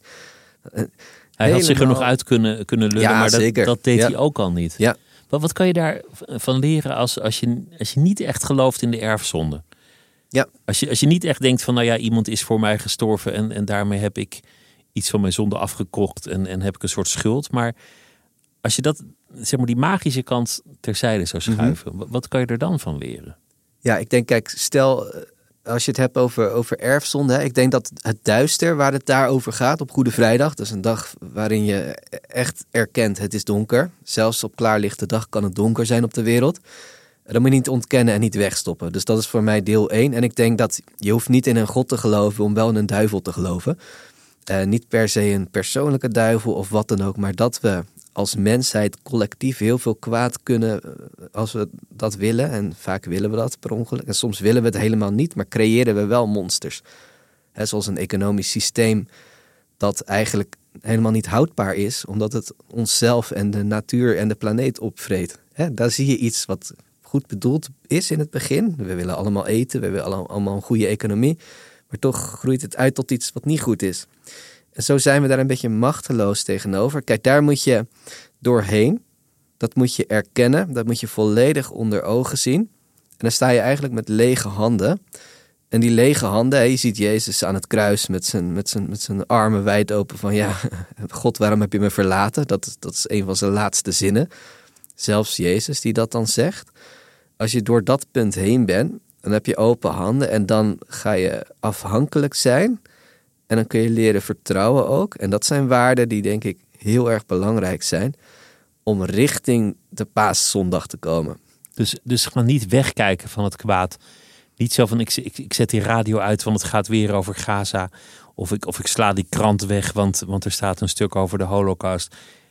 [SPEAKER 2] Hij had zich er nog uit kunnen lullen, maar dat deed hij ook al niet.
[SPEAKER 3] Ja.
[SPEAKER 2] Wat kan je daarvan leren als je niet echt gelooft in de erfzonde?
[SPEAKER 3] Ja.
[SPEAKER 2] Als je niet echt denkt van, iemand is voor mij gestorven en daarmee heb ik iets van mijn zonde afgekocht en heb ik een soort schuld. Maar als je dat, zeg maar, die magische kant terzijde zou schuiven, wat kan je er dan van leren? Ja,
[SPEAKER 3] ik denk, kijk, stel als je het hebt over erfzonde, hè, ik denk dat het duister waar het daarover gaat op Goede Vrijdag, dat is een dag waarin je echt erkent het is donker. Zelfs op klaarlichte dag kan het donker zijn op de wereld. Dat moet je niet ontkennen en niet wegstoppen. Dus dat is voor mij deel 1. En ik denk dat je hoeft niet in een god te geloven om wel in een duivel te geloven. Niet per se een persoonlijke duivel of wat dan ook, maar dat we als mensheid collectief heel veel kwaad kunnen als we dat willen. En vaak willen we dat per ongeluk. En soms willen we het helemaal niet, maar creëren we wel monsters. Zoals een economisch systeem dat eigenlijk helemaal niet houdbaar is, omdat het onszelf en de natuur en de planeet opvreet. Daar zie je iets wat goed bedoeld is in het begin. We willen allemaal eten, we willen allemaal een goede economie. Maar toch groeit het uit tot iets wat niet goed is. En zo zijn we daar een beetje machteloos tegenover. Kijk, daar moet je doorheen. Dat moet je erkennen. Dat moet je volledig onder ogen zien. En dan sta je eigenlijk met lege handen. En die lege handen, je ziet Jezus aan het kruis met zijn armen wijd open van God, waarom heb je me verlaten? Dat is een van zijn laatste zinnen. Zelfs Jezus die dat dan zegt. Als je door dat punt heen bent, dan heb je open handen en dan ga je afhankelijk zijn. En dan kun je leren vertrouwen ook. En dat zijn waarden die denk ik heel erg belangrijk zijn om richting de Paaszondag te komen.
[SPEAKER 2] Dus gewoon niet wegkijken van het kwaad. Niet zo van ik zet die radio uit, want het gaat weer over Gaza. Of ik sla die krant weg, want er staat een stuk over de Holocaust.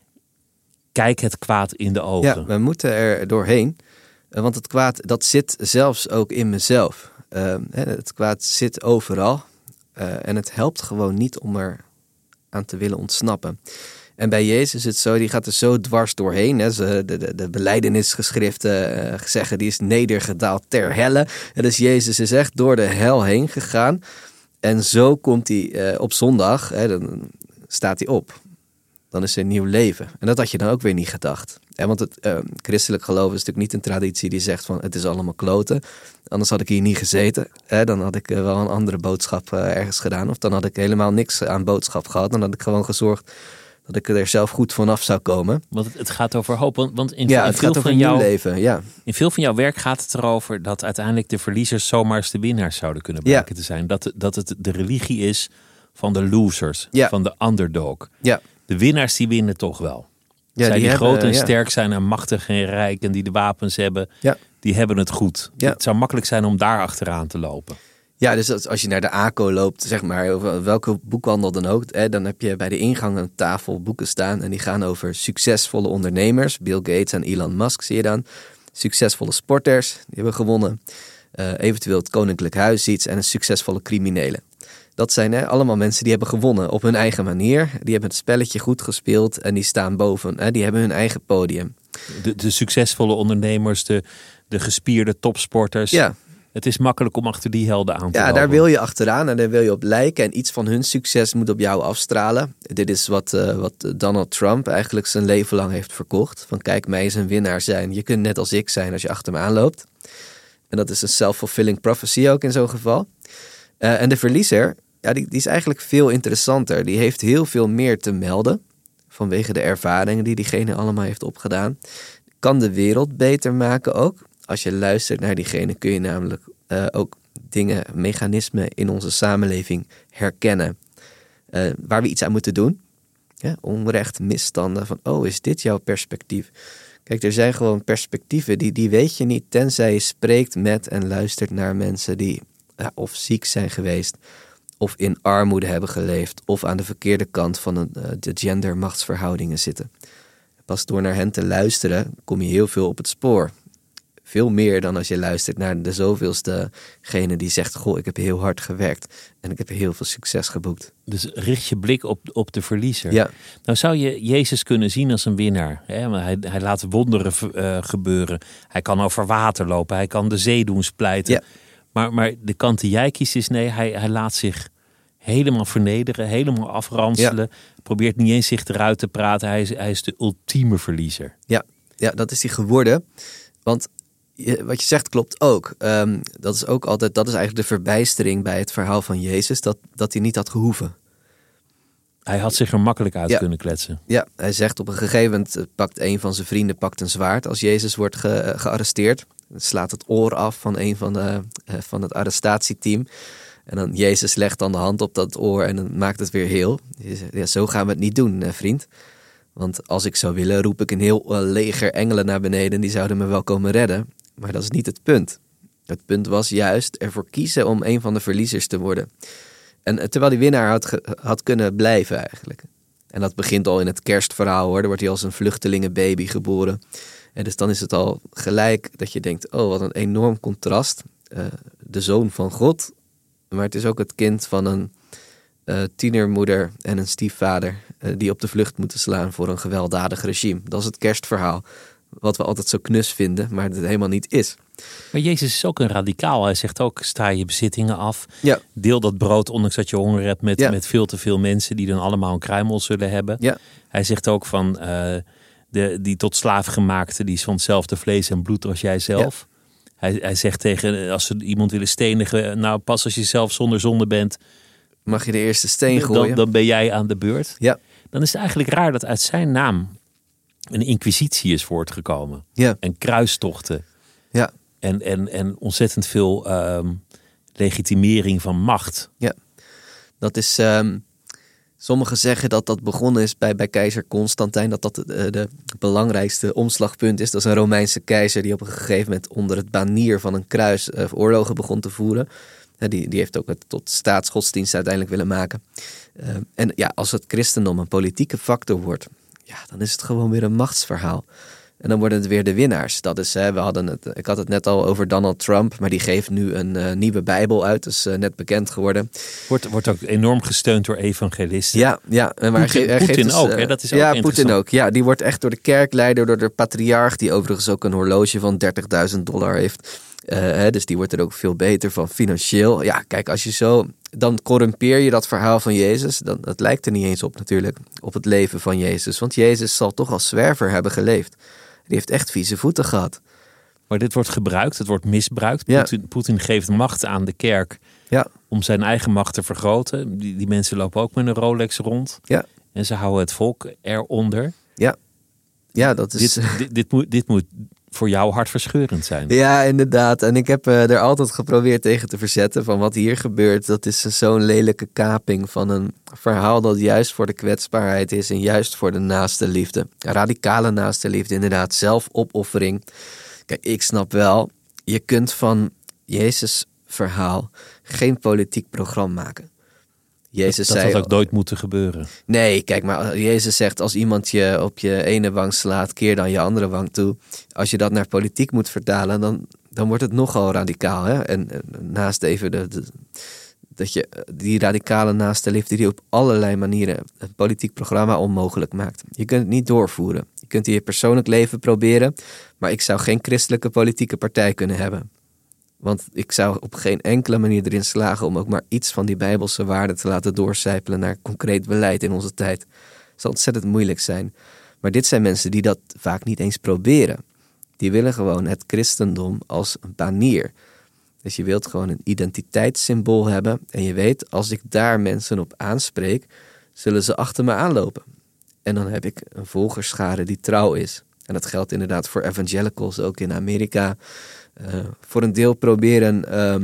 [SPEAKER 2] Kijk het kwaad in de ogen.
[SPEAKER 3] Ja, we moeten er doorheen. Want het kwaad, dat zit zelfs ook in mezelf. Het kwaad zit overal. En het helpt gewoon niet om er aan te willen ontsnappen. En bij Jezus is het zo, die gaat er zo dwars doorheen. De belijdenisgeschriften zeggen, die is nedergedaald ter helle. En dus Jezus is echt door de hel heen gegaan. En zo komt hij op zondag, dan staat hij op. Dan is er een nieuw leven. En dat had je dan ook weer niet gedacht. Want het christelijk geloof is natuurlijk niet een traditie die zegt van het is allemaal kloten. Anders had ik hier niet gezeten. Dan had ik wel een andere boodschap ergens gedaan. Of dan had ik helemaal niks aan boodschap gehad. Dan had ik gewoon gezorgd dat ik er zelf goed vanaf zou komen.
[SPEAKER 2] Want het gaat over hoop. Want in
[SPEAKER 3] het
[SPEAKER 2] veel
[SPEAKER 3] gaat over
[SPEAKER 2] van jouw
[SPEAKER 3] leven. Ja.
[SPEAKER 2] In veel van jouw werk gaat het erover dat uiteindelijk de verliezers zomaar eens de winnaars zouden kunnen blijken te zijn. Dat het de religie is van de losers, van de underdog.
[SPEAKER 3] Ja.
[SPEAKER 2] De winnaars die winnen toch wel.
[SPEAKER 3] Ja,
[SPEAKER 2] zij die groot en sterk zijn en machtig en rijk en die de wapens hebben, die hebben het goed.
[SPEAKER 3] Ja.
[SPEAKER 2] Het zou makkelijk zijn om daar achteraan te lopen.
[SPEAKER 3] Ja, dus als je naar de ACO loopt, zeg maar, of welke boekhandel dan ook, dan heb je bij de ingang een tafel boeken staan en die gaan over succesvolle ondernemers. Bill Gates en Elon Musk zie je dan. Succesvolle sporters, die hebben gewonnen. Eventueel het Koninklijk Huis iets en een succesvolle criminelen. Dat zijn allemaal mensen die hebben gewonnen op hun eigen manier. Die hebben het spelletje goed gespeeld en die staan boven. Die hebben hun eigen podium.
[SPEAKER 2] De succesvolle ondernemers, de gespierde topsporters.
[SPEAKER 3] Ja.
[SPEAKER 2] Het is makkelijk om achter die helden aan te
[SPEAKER 3] Ja,
[SPEAKER 2] lopen.
[SPEAKER 3] daar wil je achteraan en daar wil je op lijken. En iets van hun succes moet op jou afstralen. Dit is wat Donald Trump eigenlijk zijn leven lang heeft verkocht. Van kijk, mij is een winnaar zijn. Je kunt net als ik zijn als je achter me aanloopt. En dat is een self-fulfilling prophecy ook in zo'n geval. En de verliezer, ja, die is eigenlijk veel interessanter. Die heeft heel veel meer te melden. Vanwege de ervaringen die diegene allemaal heeft opgedaan. Kan de wereld beter maken ook. Als je luistert naar diegene kun je namelijk ook dingen, mechanismen in onze samenleving herkennen. Waar we iets aan moeten doen. Ja, onrecht, misstanden. Van, is dit jouw perspectief? Kijk, er zijn gewoon perspectieven die weet je niet tenzij je spreekt met en luistert naar mensen die of ziek zijn geweest, of in armoede hebben geleefd, of aan de verkeerde kant van de gendermachtsverhoudingen zitten. Pas door naar hen te luisteren kom je heel veel op het spoor. Veel meer dan als je luistert naar de zoveelstegene die zegt, goh, ik heb heel hard gewerkt en ik heb heel veel succes geboekt.
[SPEAKER 2] Dus richt je blik op de verliezer.
[SPEAKER 3] Ja.
[SPEAKER 2] Nou zou je Jezus kunnen zien als een winnaar. Hè? Hij laat wonderen gebeuren. Hij kan over water lopen. Hij kan de zee doen splijten.
[SPEAKER 3] Ja.
[SPEAKER 2] Maar de kant die jij kiest is nee, hij laat zich helemaal vernederen, helemaal afranselen.
[SPEAKER 3] Ja.
[SPEAKER 2] Probeert niet eens zich eruit te praten. Hij is de ultieme verliezer.
[SPEAKER 3] Ja, dat is hij geworden. Want wat je zegt klopt ook. Dat is eigenlijk de verbijstering bij het verhaal van Jezus, dat hij niet had gehoeven.
[SPEAKER 2] Hij had zich er makkelijk uit kunnen kletsen.
[SPEAKER 3] Ja, hij zegt op een gegeven moment, pakt een van zijn vrienden een zwaard als Jezus wordt gearresteerd. Slaat het oor af van een van het arrestatieteam. En dan Jezus legt dan de hand op dat oor en dan maakt het weer heel. Ja, zo gaan we het niet doen, vriend. Want als ik zou willen, roep ik een heel leger engelen naar beneden en die zouden me wel komen redden. Maar dat is niet het punt. Het punt was juist ervoor kiezen om een van de verliezers te worden. En terwijl die winnaar had kunnen blijven eigenlijk. En dat begint al in het kerstverhaal hoor. Dan wordt hij als een vluchtelingenbaby geboren. En dus dan is het al gelijk dat je denkt, wat een enorm contrast. De zoon van God. Maar het is ook het kind van een tienermoeder en een stiefvader die op de vlucht moeten slaan voor een gewelddadig regime. Dat is het kerstverhaal. Wat we altijd zo knus vinden, maar het helemaal niet is.
[SPEAKER 2] Maar Jezus is ook een radicaal. Hij zegt ook, sta je bezittingen af.
[SPEAKER 3] Ja.
[SPEAKER 2] Deel dat brood, ondanks dat je honger hebt, met veel te veel mensen die dan allemaal een kruimel zullen hebben.
[SPEAKER 3] Ja.
[SPEAKER 2] Hij zegt ook van, die tot slaaf gemaakte, die is van hetzelfde vlees en bloed als jij zelf. Ja. Hij zegt tegen, als ze iemand willen stenigen, nou pas als je zelf zonder zonde bent,
[SPEAKER 3] mag je de eerste steen gooien.
[SPEAKER 2] Dan ben jij aan de beurt.
[SPEAKER 3] Ja.
[SPEAKER 2] Dan is het eigenlijk raar dat uit zijn naam een inquisitie is voortgekomen.
[SPEAKER 3] Ja.
[SPEAKER 2] En kruistochten.
[SPEAKER 3] Ja.
[SPEAKER 2] En ontzettend veel legitimering van macht.
[SPEAKER 3] Ja. Dat is, sommigen zeggen dat begonnen is bij keizer Constantijn. Dat de belangrijkste omslagpunt is. Dat is een Romeinse keizer die op een gegeven moment onder het banier van een kruis oorlogen begon te voeren. Die heeft ook het tot staatsgodsdienst uiteindelijk willen maken. En ja, als het christendom een politieke factor wordt, ja, dan is het gewoon weer een machtsverhaal. En dan worden het weer de winnaars. Dat is, ik had het net al over Donald Trump, maar die geeft nu een nieuwe Bijbel uit. Dat is net bekend geworden.
[SPEAKER 2] Wordt ook enorm gesteund door evangelisten.
[SPEAKER 3] Ja. Maar
[SPEAKER 2] Poetin ook, hè? Dat is ook interessant.
[SPEAKER 3] Poetin ook. Ja, die wordt echt door de kerkleider, door de patriarch, die overigens ook een horloge van $30.000 heeft. Dus die wordt er ook veel beter van financieel. Ja, kijk, als je zo, dan corrumpeer je dat verhaal van Jezus. Dat lijkt er niet eens op natuurlijk, op het leven van Jezus. Want Jezus zal toch als zwerver hebben geleefd. Die heeft echt vieze voeten gehad.
[SPEAKER 2] Maar dit wordt gebruikt, het wordt misbruikt.
[SPEAKER 3] Ja.
[SPEAKER 2] Poetin geeft macht aan de kerk om zijn eigen macht te vergroten. Die mensen lopen ook met een Rolex rond.
[SPEAKER 3] Ja.
[SPEAKER 2] En ze houden het volk eronder.
[SPEAKER 3] Ja, dat is...
[SPEAKER 2] Dit moet voor jou hartverscheurend zijn.
[SPEAKER 3] Ja, inderdaad. En ik heb er altijd geprobeerd tegen te verzetten van wat hier gebeurt. Dat is zo'n lelijke kaping van een verhaal dat juist voor de kwetsbaarheid is en juist voor de naaste liefde. Radicale naaste liefde, inderdaad. Zelfopoffering. Kijk, ik snap wel, je kunt van Jezus' verhaal geen politiek programma maken. Jezus
[SPEAKER 2] dat
[SPEAKER 3] zei,
[SPEAKER 2] had ook nooit moeten gebeuren.
[SPEAKER 3] Nee, kijk, maar Jezus zegt, als iemand je op je ene wang slaat, keer dan je andere wang toe. Als je dat naar politiek moet vertalen, dan wordt het nogal radicaal. Hè? En naast even dat je die radicale naaste liefde die op allerlei manieren het politiek programma onmogelijk maakt. Je kunt het niet doorvoeren. Je kunt in je persoonlijk leven proberen, maar ik zou geen christelijke politieke partij kunnen hebben. Want ik zou op geen enkele manier erin slagen om ook maar iets van die bijbelse waarden te laten doorcijpelen naar concreet beleid in onze tijd. Het zal ontzettend moeilijk zijn. Maar dit zijn mensen die dat vaak niet eens proberen. Die willen gewoon het christendom als een banier. Dus je wilt gewoon een identiteitssymbool hebben. En je weet, als ik daar mensen op aanspreek, zullen ze achter me aanlopen. En dan heb ik een volgerschare die trouw is. En dat geldt inderdaad voor evangelicals, ook in Amerika. Voor een deel proberen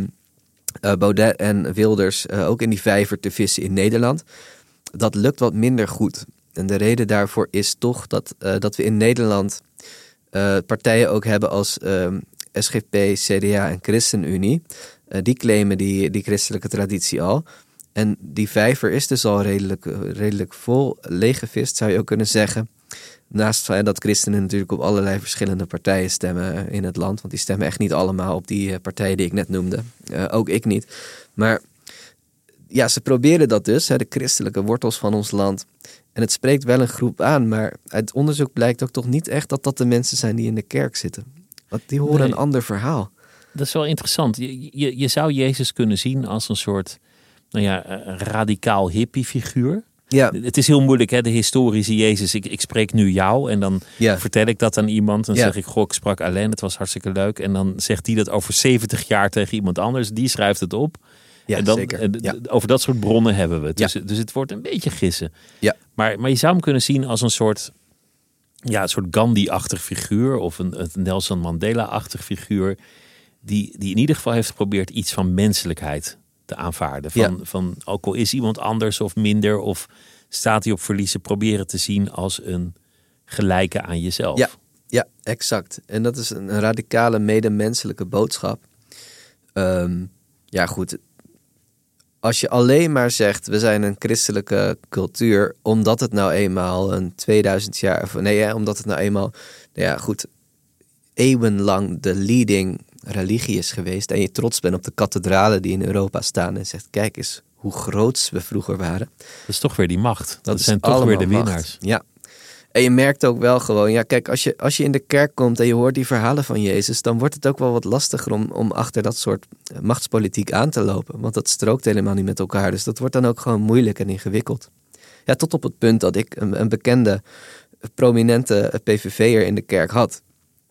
[SPEAKER 3] Baudet en Wilders ook in die vijver te vissen in Nederland. Dat lukt wat minder goed. En de reden daarvoor is toch dat we in Nederland partijen ook hebben als SGP, CDA en ChristenUnie. Die claimen die christelijke traditie al. En die vijver is dus al redelijk vol leeggevist, zou je ook kunnen zeggen. Naast dat christenen natuurlijk op allerlei verschillende partijen stemmen in het land. Want die stemmen echt niet allemaal op die partijen die ik net noemde. Ook ik niet. Maar ja, ze proberen dat dus, de christelijke wortels van ons land. En het spreekt wel een groep aan. Maar uit onderzoek blijkt ook toch niet echt dat de mensen zijn die in de kerk zitten. Want die horen een ander verhaal.
[SPEAKER 2] Dat is wel interessant. Je zou Jezus kunnen zien als een soort radicaal hippie-figuur.
[SPEAKER 3] Ja.
[SPEAKER 2] Het is heel moeilijk, hè, de historische Jezus. Ik spreek nu jou en dan vertel ik dat aan iemand. Dan zeg ik, ik sprak Alain, het was hartstikke leuk. En dan zegt die dat over 70 jaar tegen iemand anders. Die schrijft het op.
[SPEAKER 3] Ja,
[SPEAKER 2] en dan,
[SPEAKER 3] zeker.
[SPEAKER 2] Over dat soort bronnen hebben we het. Dus het wordt een beetje gissen. Ja. Maar je zou hem kunnen zien als een soort Gandhi-achtig figuur. Of een Nelson Mandela-achtig figuur. Die in ieder geval heeft geprobeerd iets van menselijkheid te aanvaarden. Van ook al is iemand anders of minder of staat hij op verliezen, proberen te zien als een gelijke aan jezelf.
[SPEAKER 3] Ja, exact. En dat is een radicale medemenselijke boodschap. Goed. Als je alleen maar zegt, we zijn een christelijke cultuur, omdat het nou eenmaal een 2000 jaar, omdat het nou eenmaal, eeuwenlang de leading religie is geweest en je trots bent op de kathedralen die in Europa staan en zegt, kijk eens hoe groots we vroeger waren.
[SPEAKER 2] Dat is toch weer die macht. Dat zijn toch weer de winnaars.
[SPEAKER 3] Macht. Ja. En je merkt ook wel gewoon, kijk, als je in de kerk komt en je hoort die verhalen van Jezus, dan wordt het ook wel wat lastiger om achter dat soort machtspolitiek aan te lopen. Want dat strookt helemaal niet met elkaar. Dus dat wordt dan ook gewoon moeilijk en ingewikkeld. Ja, tot op het punt dat ik een bekende, prominente PVV'er in de kerk had.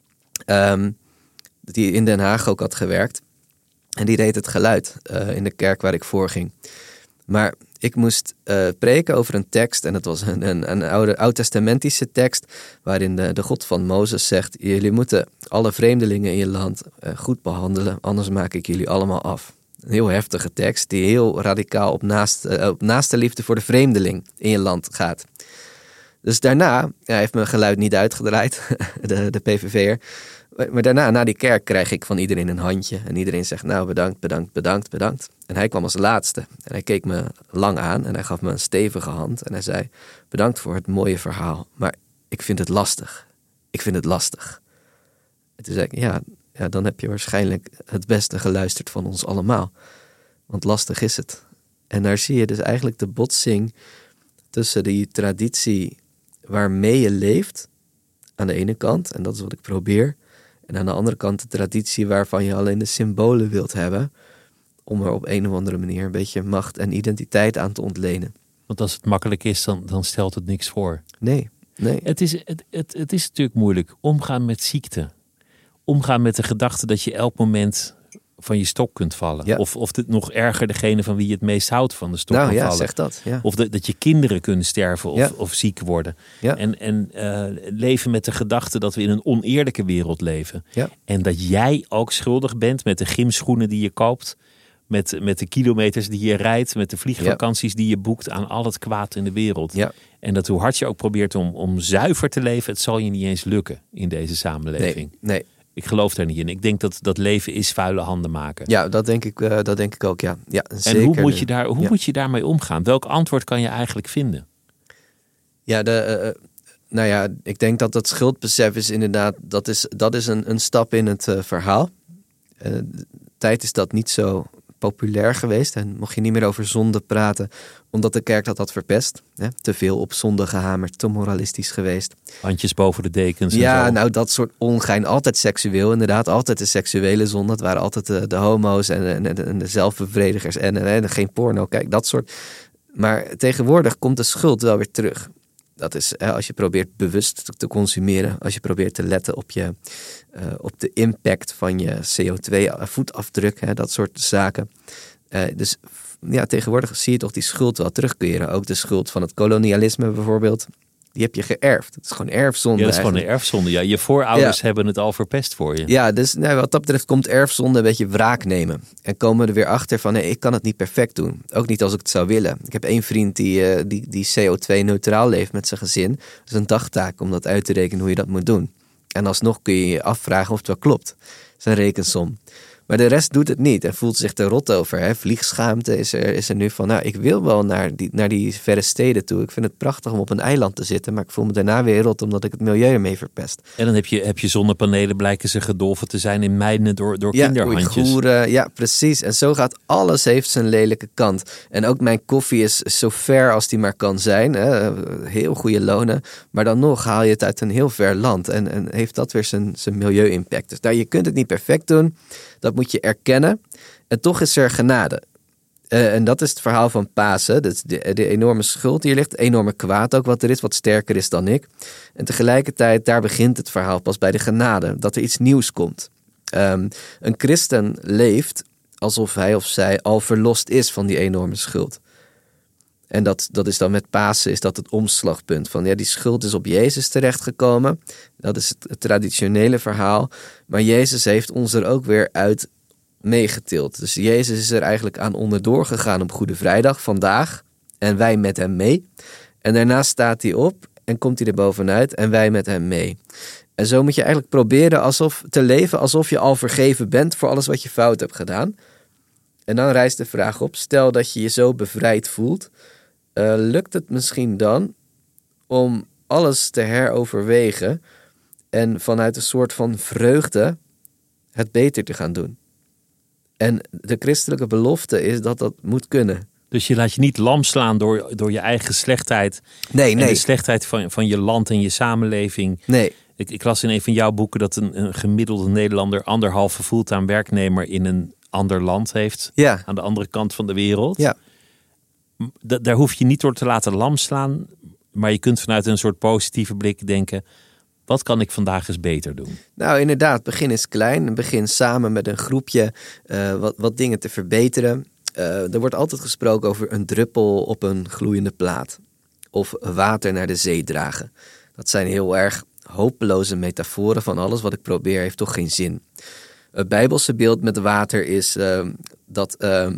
[SPEAKER 3] Die in Den Haag ook had gewerkt. En die deed het geluid in de kerk waar ik voor ging. Maar ik moest preken over een tekst. En dat was een oude oud-testamentische tekst. Waarin de God van Mozes zegt, jullie moeten alle vreemdelingen in je land goed behandelen. Anders maak ik jullie allemaal af. Een heel heftige tekst die heel radicaal op naaste liefde voor de vreemdeling in je land gaat. Dus daarna, hij heeft mijn geluid niet uitgedraaid, de PVV'er. Maar daarna, na die kerk, krijg ik van iedereen een handje. En iedereen zegt, nou bedankt. En hij kwam als laatste. En hij keek me lang aan en hij gaf me een stevige hand. En hij zei, bedankt voor het mooie verhaal. Maar ik vind het lastig. En toen zei ik, ja, dan heb je waarschijnlijk het beste geluisterd van ons allemaal. Want lastig is het. En daar zie je dus eigenlijk de botsing tussen die traditie waarmee je leeft, aan de ene kant, en dat is wat ik probeer. En aan de andere kant de traditie waarvan je alleen de symbolen wilt hebben, om er op een of andere manier een beetje macht en identiteit aan te ontlenen.
[SPEAKER 2] Want als het makkelijk is, dan stelt het niks voor.
[SPEAKER 3] Nee.
[SPEAKER 2] Het is natuurlijk moeilijk. Omgaan met ziekte. Omgaan met de gedachte dat je elk moment van je stok kunt vallen. Ja. Of nog erger, degene van wie je het meest houdt van de stok kan vallen.
[SPEAKER 3] Zeg dat. Ja.
[SPEAKER 2] Of dat je kinderen kunnen sterven of ziek worden.
[SPEAKER 3] Ja.
[SPEAKER 2] En leven met de gedachte dat we in een oneerlijke wereld leven. Ja. En dat jij ook schuldig bent met de gymschoenen die je koopt. Met de kilometers die je rijdt. Met de vliegvakanties die je boekt aan al het kwaad in de wereld. Ja. En dat hoe hard je ook probeert om zuiver te leven, het zal je niet eens lukken in deze samenleving.
[SPEAKER 3] Nee.
[SPEAKER 2] Ik geloof daar niet in. Ik denk dat leven is vuile handen maken.
[SPEAKER 3] Ja, dat denk ik ook, ja. Ja, zeker.
[SPEAKER 2] En hoe moet je daarmee omgaan? Welk antwoord kan je eigenlijk vinden?
[SPEAKER 3] Ja, ik denk dat schuldbesef is inderdaad, dat is een stap in het verhaal. Tijd is dat niet zo populair geweest en mocht je niet meer over zonde praten, omdat de kerk dat had verpest. Hè? Te veel op zonde gehamerd, te moralistisch geweest.
[SPEAKER 2] Handjes boven de dekens.
[SPEAKER 3] Ja,
[SPEAKER 2] en zo.
[SPEAKER 3] nou dat soort ongein, altijd seksueel inderdaad, altijd de seksuele zonde. Het waren altijd de homo's en de zelfbevredigers en geen porno, kijk, dat soort. Maar tegenwoordig komt de schuld wel weer terug. Dat is als je probeert bewust te consumeren, als je probeert te letten op de impact van je CO2-voetafdruk, dat soort zaken. Dus ja, tegenwoordig zie je toch die schuld wel terugkeren. Ook de schuld van het kolonialisme bijvoorbeeld, die heb je geërfd. Het is gewoon erfzonde.
[SPEAKER 2] Ja, dat is gewoon een erfzonde. Ja, je voorouders hebben het al verpest voor je.
[SPEAKER 3] Ja, dus wat dat betreft komt erfzonde een beetje wraak nemen. En komen er weer achter van, ik kan het niet perfect doen. Ook niet als ik het zou willen. Ik heb één vriend die CO2-neutraal leeft met zijn gezin. Dat is een dagtaak om dat uit te rekenen hoe je dat moet doen. En alsnog kun je je afvragen of het wel klopt. Dat is een rekensom. Maar de rest doet het niet en voelt zich er rot over. Hè? Vliegschaamte is er nu van, ik wil wel naar die verre steden toe. Ik vind het prachtig om op een eiland te zitten, maar ik voel me daarna weer rot omdat ik het milieu ermee verpest.
[SPEAKER 2] En dan heb je zonnepanelen, blijken ze gedolven te zijn in mijnen door kinderhandjes.
[SPEAKER 3] Oeigoeren, ja, precies. En zo gaat alles, heeft zijn lelijke kant. En ook mijn koffie is zo ver als die maar kan zijn. Hè? Heel goede lonen. Maar dan nog haal je het uit een heel ver land. En heeft dat weer zijn milieu-impact. Dus je kunt het niet perfect doen. Dat moet je erkennen. En toch is er genade. En dat is het verhaal van Pasen. Dus de enorme schuld die er ligt. Enorme kwaad ook wat er is. Wat sterker is dan ik. En tegelijkertijd, daar begint het verhaal pas bij de genade. Dat er iets nieuws komt. Een christen leeft alsof hij of zij al verlost is van die enorme schuld. En dat is dan met Pasen is dat het omslagpunt. Van die schuld is op Jezus terechtgekomen. Dat is het traditionele verhaal. Maar Jezus heeft ons er ook weer uit meegetild. Dus Jezus is er eigenlijk aan onderdoor gegaan op Goede Vrijdag, vandaag. En wij met hem mee. En daarna staat hij op en komt hij er bovenuit en wij met hem mee. En zo moet je eigenlijk proberen te leven alsof je al vergeven bent voor alles wat je fout hebt gedaan. En dan rijst de vraag op, stel dat je je zo bevrijd voelt. Lukt het misschien dan om alles te heroverwegen en vanuit een soort van vreugde het beter te gaan doen? En de christelijke belofte is dat dat moet kunnen.
[SPEAKER 2] Dus je laat je niet lam slaan door je eigen slechtheid.
[SPEAKER 3] Nee.
[SPEAKER 2] En de slechtheid van je land en je samenleving.
[SPEAKER 3] Nee.
[SPEAKER 2] Ik las in een van jouw boeken dat een gemiddelde Nederlander 1,5 fulltime werknemer in een ander land heeft.
[SPEAKER 3] Ja.
[SPEAKER 2] Aan de andere kant van de wereld.
[SPEAKER 3] Ja.
[SPEAKER 2] Daar hoef je niet door te laten lam slaan. Maar je kunt vanuit een soort positieve blik denken, wat kan ik vandaag eens beter doen?
[SPEAKER 3] Nou, inderdaad. Begin eens klein. Begin samen met een groepje wat dingen te verbeteren. Er wordt altijd gesproken over een druppel op een gloeiende plaat. Of water naar de zee dragen. Dat zijn heel erg hopeloze metaforen van alles wat ik probeer heeft toch geen zin. Het Bijbelse beeld met water is dat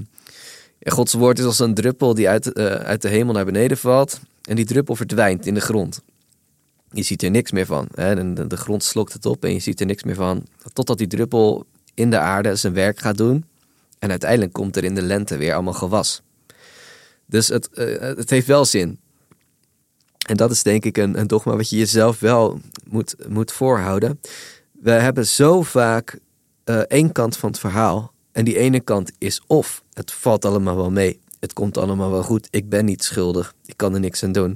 [SPEAKER 3] Gods woord is als een druppel die uit de hemel naar beneden valt. En die druppel verdwijnt in de grond. Je ziet er niks meer van. Hè? En de grond slokt het op en je ziet er niks meer van. Totdat die druppel in de aarde zijn werk gaat doen. En uiteindelijk komt er in de lente weer allemaal gewas. Dus het heeft wel zin. En dat is denk ik een dogma wat je jezelf wel moet voorhouden. We hebben zo vaak één kant van het verhaal. En die ene kant is of het valt allemaal wel mee. Het komt allemaal wel goed. Ik ben niet schuldig. Ik kan er niks aan doen.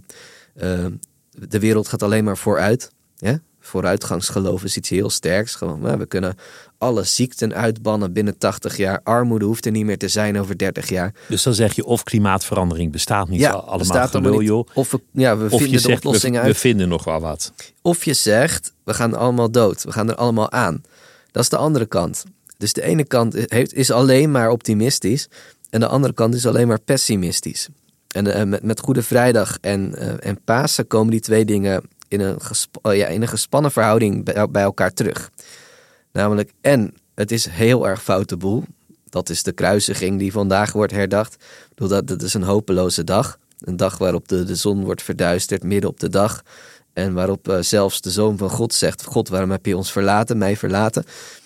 [SPEAKER 3] De wereld gaat alleen maar vooruit. Ja? Vooruitgangsgeloof is iets heel sterks. Gewoon, we kunnen alle ziekten uitbannen binnen 80 jaar. Armoede hoeft er niet meer te zijn over 30 jaar.
[SPEAKER 2] Dus dan zeg je of klimaatverandering bestaat niet. Allemaal gelul, joh.
[SPEAKER 3] Of we vinden de oplossing uit.
[SPEAKER 2] We vinden nog wel wat.
[SPEAKER 3] Of je zegt, we gaan allemaal dood. We gaan er allemaal aan. Dat is de andere kant. Dus de ene kant is alleen maar optimistisch. En de andere kant is alleen maar pessimistisch. En met Goede Vrijdag en Pasen komen die twee dingen in een gespannen verhouding bij elkaar terug. Namelijk, en het is heel erg foute boel. Dat is de kruisiging die vandaag wordt herdacht. Dat is een hopeloze dag. Een dag waarop de zon wordt verduisterd midden op de dag. En waarop zelfs de Zoon van God zegt, God, waarom heb je ons verlaten, mij verlaten?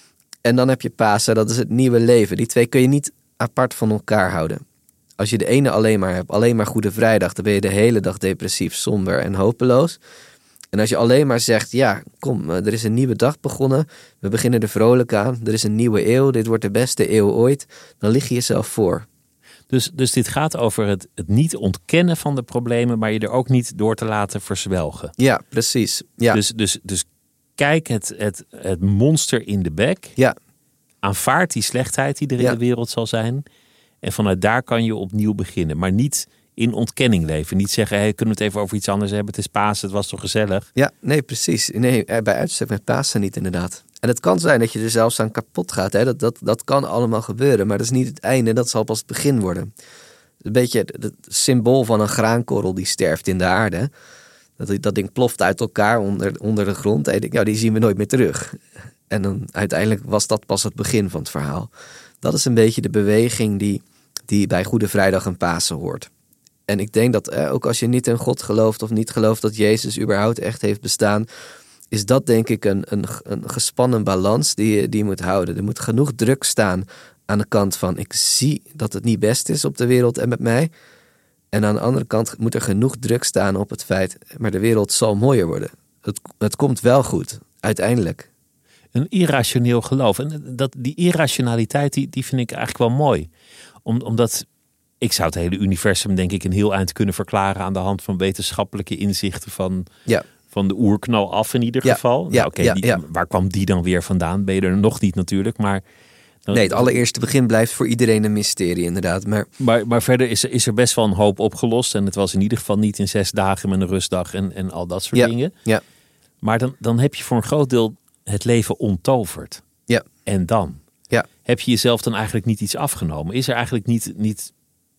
[SPEAKER 3] En dan heb je Pasen, dat is het nieuwe leven. Die twee kun je niet apart van elkaar houden. Als je de ene alleen maar hebt, alleen maar Goede Vrijdag, dan ben je de hele dag depressief, somber en hopeloos. En als je alleen maar zegt, ja, kom, er is een nieuwe dag begonnen, we beginnen er vrolijk aan, er is een nieuwe eeuw, dit wordt de beste eeuw ooit, dan lig je jezelf voor.
[SPEAKER 2] Dus dit gaat over het niet ontkennen van de problemen, maar je er ook niet door te laten verzwelgen.
[SPEAKER 3] Ja, precies. Ja.
[SPEAKER 2] Dus kijk het monster in de bek.
[SPEAKER 3] Ja.
[SPEAKER 2] Aanvaard die slechtheid die er in de wereld zal zijn. En vanuit daar kan je opnieuw beginnen. Maar niet in ontkenning leven. Niet zeggen, hey, kunnen we het even over iets anders hebben? Het is Pasen, het was toch gezellig?
[SPEAKER 3] Ja, nee, precies. Nee, bij uitstek met Pasen niet inderdaad. En het kan zijn dat je er zelfs aan kapot gaat. Hè? Dat kan allemaal gebeuren. Maar dat is niet het einde, dat zal pas het begin worden. Een beetje het symbool van een graankorrel die sterft in de aarde. Dat ding ploft uit elkaar onder de grond. En die zien we nooit meer terug. En dan uiteindelijk was dat pas het begin van het verhaal. Dat is een beetje de beweging die bij Goede Vrijdag en Pasen hoort. En ik denk dat ook als je niet in God gelooft of niet gelooft dat Jezus überhaupt echt heeft bestaan, is dat denk ik een gespannen balans die je moet houden. Er moet genoeg druk staan aan de kant van ik zie dat het niet best is op de wereld en met mij. En aan de andere kant moet er genoeg druk staan op het feit, maar de wereld zal mooier worden. Het komt wel goed, uiteindelijk.
[SPEAKER 2] Een irrationeel geloof. En die irrationaliteit, die vind ik eigenlijk wel mooi. Omdat ik zou het hele universum denk ik een heel eind kunnen verklaren aan de hand van wetenschappelijke inzichten van de oerknal af in ieder geval. Waar kwam die dan weer vandaan? Ben je er nog niet natuurlijk, maar...
[SPEAKER 3] Nee, het allereerste begin blijft voor iedereen een mysterie inderdaad.
[SPEAKER 2] Maar verder is er best wel een hoop opgelost. En het was in ieder geval niet in 6 dagen met een rustdag en al dat soort dingen.
[SPEAKER 3] Ja.
[SPEAKER 2] Maar dan heb je voor een groot deel het leven onttoverd.
[SPEAKER 3] Ja.
[SPEAKER 2] En dan?
[SPEAKER 3] Ja.
[SPEAKER 2] Heb je jezelf dan eigenlijk niet iets afgenomen? Is er eigenlijk niet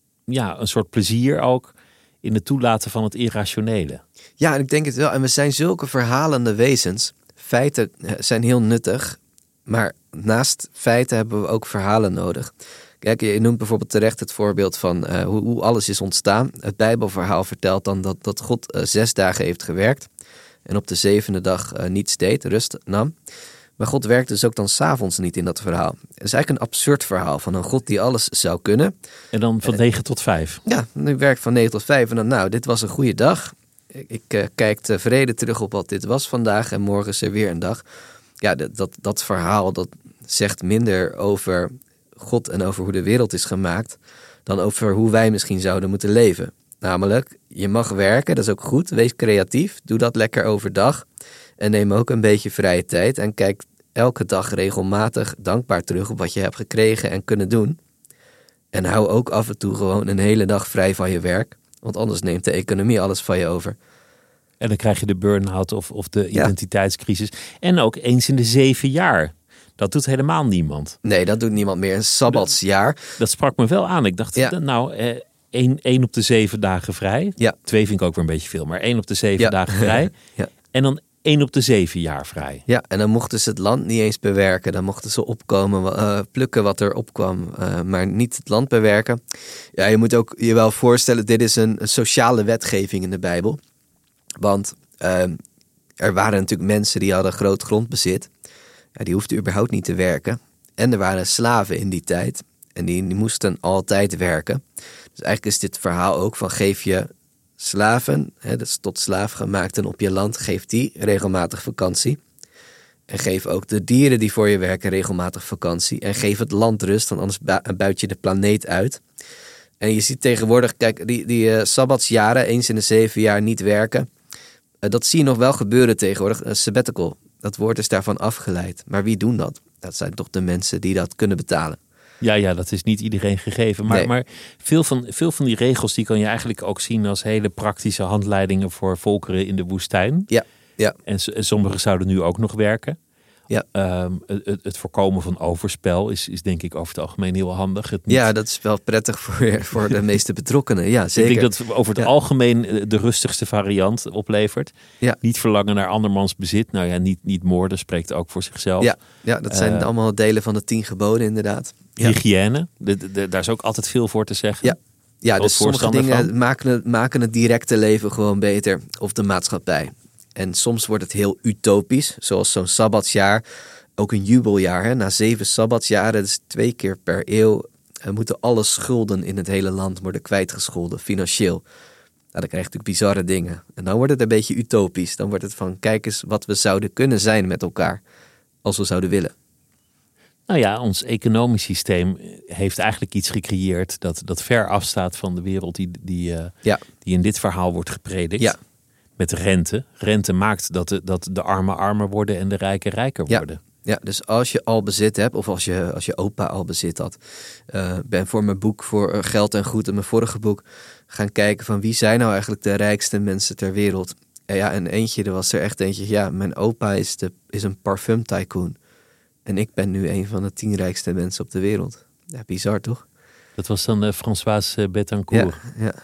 [SPEAKER 2] een soort plezier ook in het toelaten van het irrationele?
[SPEAKER 3] Ja, en ik denk het wel. En we zijn zulke verhalende wezens. Feiten zijn heel nuttig. Maar naast feiten hebben we ook verhalen nodig. Kijk, je noemt bijvoorbeeld terecht het voorbeeld van hoe alles is ontstaan. Het Bijbelverhaal vertelt dan dat God 6 dagen heeft gewerkt. En op de 7e dag niets deed, rust nam. Maar God werkt dus ook dan 's avonds niet in dat verhaal. Het is eigenlijk een absurd verhaal van een God die alles zou kunnen.
[SPEAKER 2] En dan van 9 tot 5. Ja,
[SPEAKER 3] nu werkt van 9 tot 5. En dan, dit was een goede dag. Ik kijk tevreden terug op wat dit was vandaag. En morgen is er weer een dag. Ja, dat verhaal dat zegt minder over God en over hoe de wereld is gemaakt dan over hoe wij misschien zouden moeten leven. Namelijk, je mag werken, dat is ook goed. Wees creatief, doe dat lekker overdag. En neem ook een beetje vrije tijd en kijk elke dag regelmatig dankbaar terug op wat je hebt gekregen en kunnen doen. En hou ook af en toe gewoon een hele dag vrij van je werk. Want anders neemt de economie alles van je over.
[SPEAKER 2] En dan krijg je de burn-out of de identiteitscrisis. En ook eens in de 7 jaar. Dat doet helemaal niemand.
[SPEAKER 3] Nee, dat doet niemand meer. Een sabbatsjaar.
[SPEAKER 2] Dat sprak me wel aan. Ik dacht, 1 op de 7 dagen vrij.
[SPEAKER 3] Ja.
[SPEAKER 2] 2 vind ik ook weer een beetje veel. Maar 1 op de 7 dagen vrij.
[SPEAKER 3] Ja.
[SPEAKER 2] En dan 1 op de 7 jaar vrij.
[SPEAKER 3] Ja, en dan mochten ze het land niet eens bewerken. Dan mochten ze plukken wat er opkwam. Maar niet het land bewerken. Ja, je moet ook je wel voorstellen, dit is een sociale wetgeving in de Bijbel. Want er waren natuurlijk mensen die hadden groot grondbezit. Ja, die hoefden überhaupt niet te werken. En er waren slaven in die tijd. En die moesten altijd werken. Dus eigenlijk is dit verhaal ook van geef je slaven, dat is tot slaaf gemaakt en op je land, geef die regelmatig vakantie. En geef ook de dieren die voor je werken regelmatig vakantie. En geef het land rust, want anders buit je de planeet uit. En je ziet tegenwoordig, kijk, die sabbatsjaren, eens in de 7 jaar niet werken. Dat zie je nog wel gebeuren tegenwoordig. Sabbatical, dat woord is daarvan afgeleid. Maar wie doen dat? Dat zijn toch de mensen die dat kunnen betalen.
[SPEAKER 2] Ja, dat is niet iedereen gegeven. Maar veel van die regels die kan je eigenlijk ook zien als hele praktische handleidingen voor volkeren in de woestijn.
[SPEAKER 3] Ja.
[SPEAKER 2] En sommigen zouden nu ook nog werken.
[SPEAKER 3] Ja.
[SPEAKER 2] Het voorkomen van overspel is denk ik over het algemeen heel handig.
[SPEAKER 3] Dat is wel prettig voor de meeste betrokkenen. Ja, zeker.
[SPEAKER 2] Ik denk dat over het algemeen de rustigste variant oplevert.
[SPEAKER 3] Ja.
[SPEAKER 2] Niet verlangen naar andermans bezit. Nou ja, niet moorden spreekt ook voor zichzelf.
[SPEAKER 3] Ja, dat zijn allemaal delen van de 10 geboden inderdaad. Ja.
[SPEAKER 2] Hygiëne, daar is ook altijd veel voor te zeggen.
[SPEAKER 3] Ja, dus sommige dingen maken het directe leven gewoon beter. Of de maatschappij. En soms wordt het heel utopisch, zoals zo'n sabbatsjaar. Ook een jubeljaar. Hè? Na 7 sabbatsjaren, dus 2 keer per eeuw, moeten alle schulden in het hele land worden kwijtgescholden, financieel. Nou, dan krijg je natuurlijk bizarre dingen. En dan wordt het een beetje utopisch. Dan wordt het van, kijk eens wat we zouden kunnen zijn met elkaar, als we zouden willen.
[SPEAKER 2] Nou ja, ons economisch systeem heeft eigenlijk iets gecreëerd dat ver afstaat van de wereld die in dit verhaal wordt gepredikt.
[SPEAKER 3] Ja.
[SPEAKER 2] Met rente. Rente maakt dat de armen armer worden en de rijken rijker worden.
[SPEAKER 3] Ja, dus als je al bezit hebt, of als je opa al bezit had. Ben voor mijn boek, voor Geld en Goed, in mijn vorige boek, gaan kijken van wie zijn nou eigenlijk de rijkste mensen ter wereld. En er was er echt eentje, ja, mijn opa is een parfum tycoon. En ik ben nu een van de 10 rijkste mensen op de wereld. Ja, bizar toch?
[SPEAKER 2] Dat was dan Françoise Bettencourt.
[SPEAKER 3] Ja.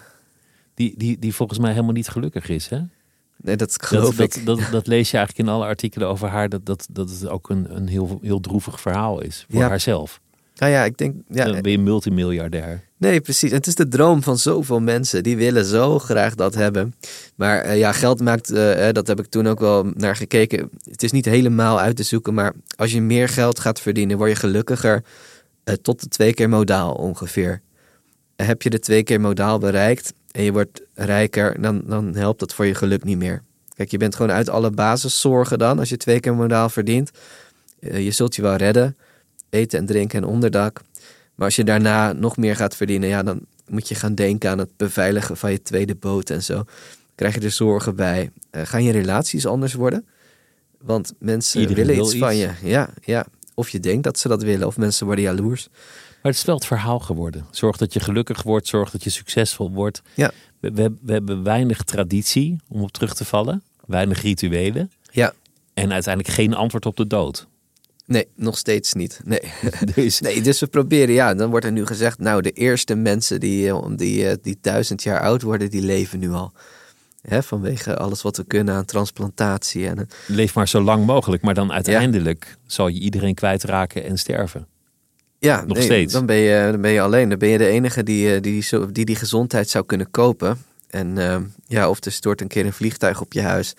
[SPEAKER 2] Die volgens mij helemaal niet gelukkig is, hè?
[SPEAKER 3] Nee, dat geloof ik.
[SPEAKER 2] Dat lees je eigenlijk in alle artikelen over haar. Dat het ook een heel, heel droevig verhaal is voor haarzelf.
[SPEAKER 3] Nou ja, ik denk... Ja,
[SPEAKER 2] dan ben je multimiljardair.
[SPEAKER 3] Nee, precies. Het is de droom van zoveel mensen. Die willen zo graag dat hebben. Maar geld maakt... dat heb ik toen ook wel naar gekeken. Het is niet helemaal uit te zoeken. Maar als je meer geld gaat verdienen, word je gelukkiger. Tot de 2 keer modaal ongeveer. Heb je de 2 keer modaal bereikt en je wordt rijker, dan helpt dat voor je geluk niet meer. Kijk, je bent gewoon uit alle basiszorgen dan, als je 2 keer modaal verdient. Je zult je wel redden, eten en drinken en onderdak. Maar als je daarna nog meer gaat verdienen, dan moet je gaan denken aan het beveiligen van je tweede boot en zo. Krijg je er zorgen bij. Gaan je relaties anders worden? Want mensen willen iets van je. Ja. Of je denkt dat ze dat willen, of mensen worden jaloers.
[SPEAKER 2] Maar het is wel het verhaal geworden. Zorg dat je gelukkig wordt, zorg dat je succesvol wordt.
[SPEAKER 3] Ja.
[SPEAKER 2] We hebben weinig traditie om op terug te vallen. Weinig rituelen.
[SPEAKER 3] Ja.
[SPEAKER 2] En uiteindelijk geen antwoord op de dood.
[SPEAKER 3] Nee, nog steeds niet. Nee. Dus we proberen, dan wordt er nu gezegd, nou, de eerste mensen die 1000 jaar oud worden, die leven nu al. Vanwege alles wat we kunnen aan transplantatie.
[SPEAKER 2] Leef maar zo lang mogelijk, maar dan uiteindelijk zal je iedereen kwijtraken en sterven.
[SPEAKER 3] Ja,
[SPEAKER 2] nog steeds.
[SPEAKER 3] Dan ben je alleen. Dan ben je de enige die gezondheid zou kunnen kopen. En of er stort een keer een vliegtuig op je huis.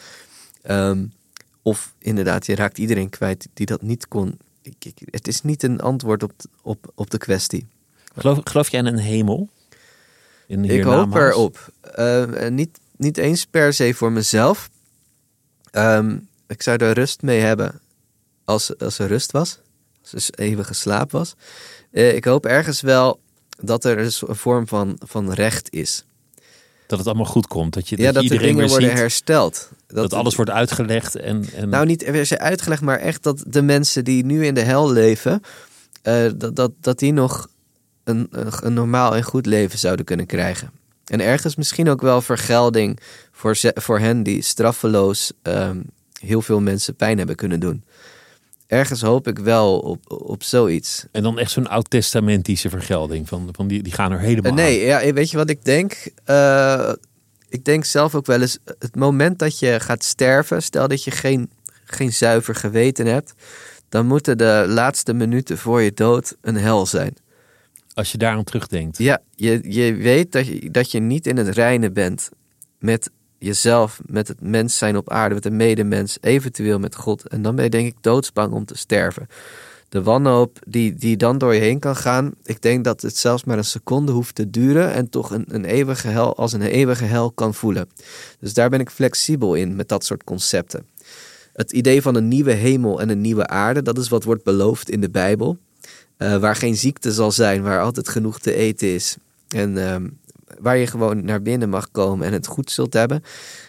[SPEAKER 3] Of inderdaad, je raakt iedereen kwijt die dat niet kon. Het is niet een antwoord op de kwestie.
[SPEAKER 2] Geloof jij in een hemel?
[SPEAKER 3] Ik hoop erop. Niet eens per se voor mezelf. Ik zou er rust mee hebben als er rust was. Dus eeuwige slaap was. Ik hoop ergens wel dat er een vorm van recht is.
[SPEAKER 2] Dat het allemaal goed komt. Dat
[SPEAKER 3] de dingen worden hersteld.
[SPEAKER 2] Dat alles wordt uitgelegd. En...
[SPEAKER 3] Nou, niet per se uitgelegd, maar echt dat de mensen die nu in de hel leven, dat die nog een normaal en goed leven zouden kunnen krijgen. En ergens misschien ook wel vergelding voor hen die straffeloos heel veel mensen pijn hebben kunnen doen. Ergens hoop ik wel op zoiets.
[SPEAKER 2] En dan echt zo'n oud-testamentische vergelding. Van die gaan er helemaal aan.
[SPEAKER 3] Weet je wat ik denk? Ik denk zelf ook wel eens, het moment dat je gaat sterven, stel dat je geen zuiver geweten hebt, dan moeten de laatste minuten voor je dood een hel zijn.
[SPEAKER 2] Als je daaraan terugdenkt.
[SPEAKER 3] Ja, je weet dat je niet in het reine bent met jezelf, met het mens zijn op aarde, met een medemens, eventueel met God. En dan ben je denk ik doodsbang om te sterven. De wanhoop die dan door je heen kan gaan, ik denk dat het zelfs maar een seconde hoeft te duren en toch een eeuwige hel als een eeuwige hel kan voelen. Dus daar ben ik flexibel in met dat soort concepten. Het idee van een nieuwe hemel en een nieuwe aarde, dat is wat wordt beloofd in de Bijbel. Waar geen ziekte zal zijn, waar altijd genoeg te eten is. En waar je gewoon naar binnen mag komen en het goed zult hebben.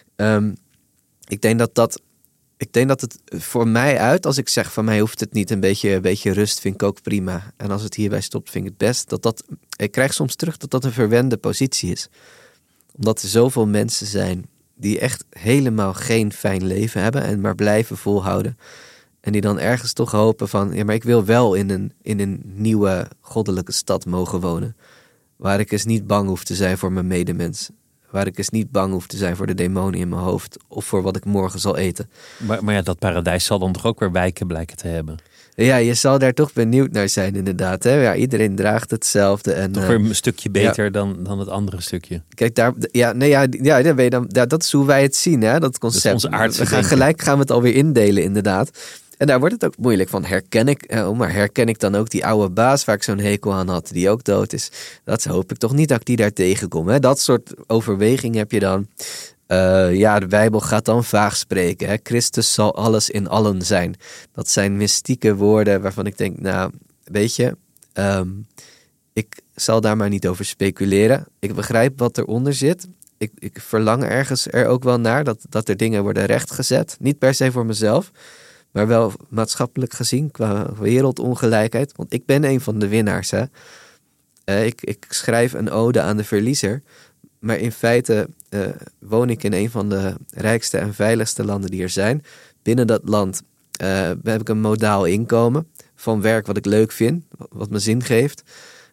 [SPEAKER 3] Ik denk dat het voor mij uit, als ik zeg van mij hoeft het niet, een beetje rust vind ik ook prima. En als het hierbij stopt, vind ik het best. Ik krijg soms terug dat een verwende positie is. Omdat er zoveel mensen zijn die echt helemaal geen fijn leven hebben en maar blijven volhouden. En die dan ergens toch hopen van, ja, maar ik wil wel in een nieuwe goddelijke stad mogen wonen. Waar ik eens niet bang hoef te zijn voor mijn medemens. Waar ik eens niet bang hoef te zijn voor de demonen in mijn hoofd. Of voor wat ik morgen zal eten.
[SPEAKER 2] Maar dat paradijs zal dan toch ook weer wijken blijken te hebben?
[SPEAKER 3] Ja, je zal daar toch benieuwd naar zijn inderdaad. Hè? Ja, iedereen draagt hetzelfde. En,
[SPEAKER 2] toch weer een stukje beter dan het andere stukje.
[SPEAKER 3] Kijk, dat is hoe wij het zien, hè? Dat concept.
[SPEAKER 2] Dat is onze aardse
[SPEAKER 3] gaan we het alweer indelen inderdaad. En daar wordt het ook moeilijk van. Herken ik dan ook die oude baas waar ik zo'n hekel aan had, die ook dood is? Dat hoop ik toch niet dat ik die daar tegenkom. Hè? Dat soort overweging heb je dan. De Bijbel gaat dan vaag spreken. Hè? Christus zal alles in allen zijn. Dat zijn mystieke woorden waarvan ik denk, nou, weet je, ik zal daar maar niet over speculeren. Ik begrijp wat eronder zit. Ik verlang ergens er ook wel naar dat er dingen worden rechtgezet. Niet per se voor mezelf, maar wel maatschappelijk gezien qua wereldongelijkheid. Want ik ben een van de winnaars. Hè? Ik schrijf een ode aan de verliezer. Maar in feite woon ik in een van de rijkste en veiligste landen die er zijn. Binnen dat land heb ik een modaal inkomen van werk wat ik leuk vind, wat me zin geeft.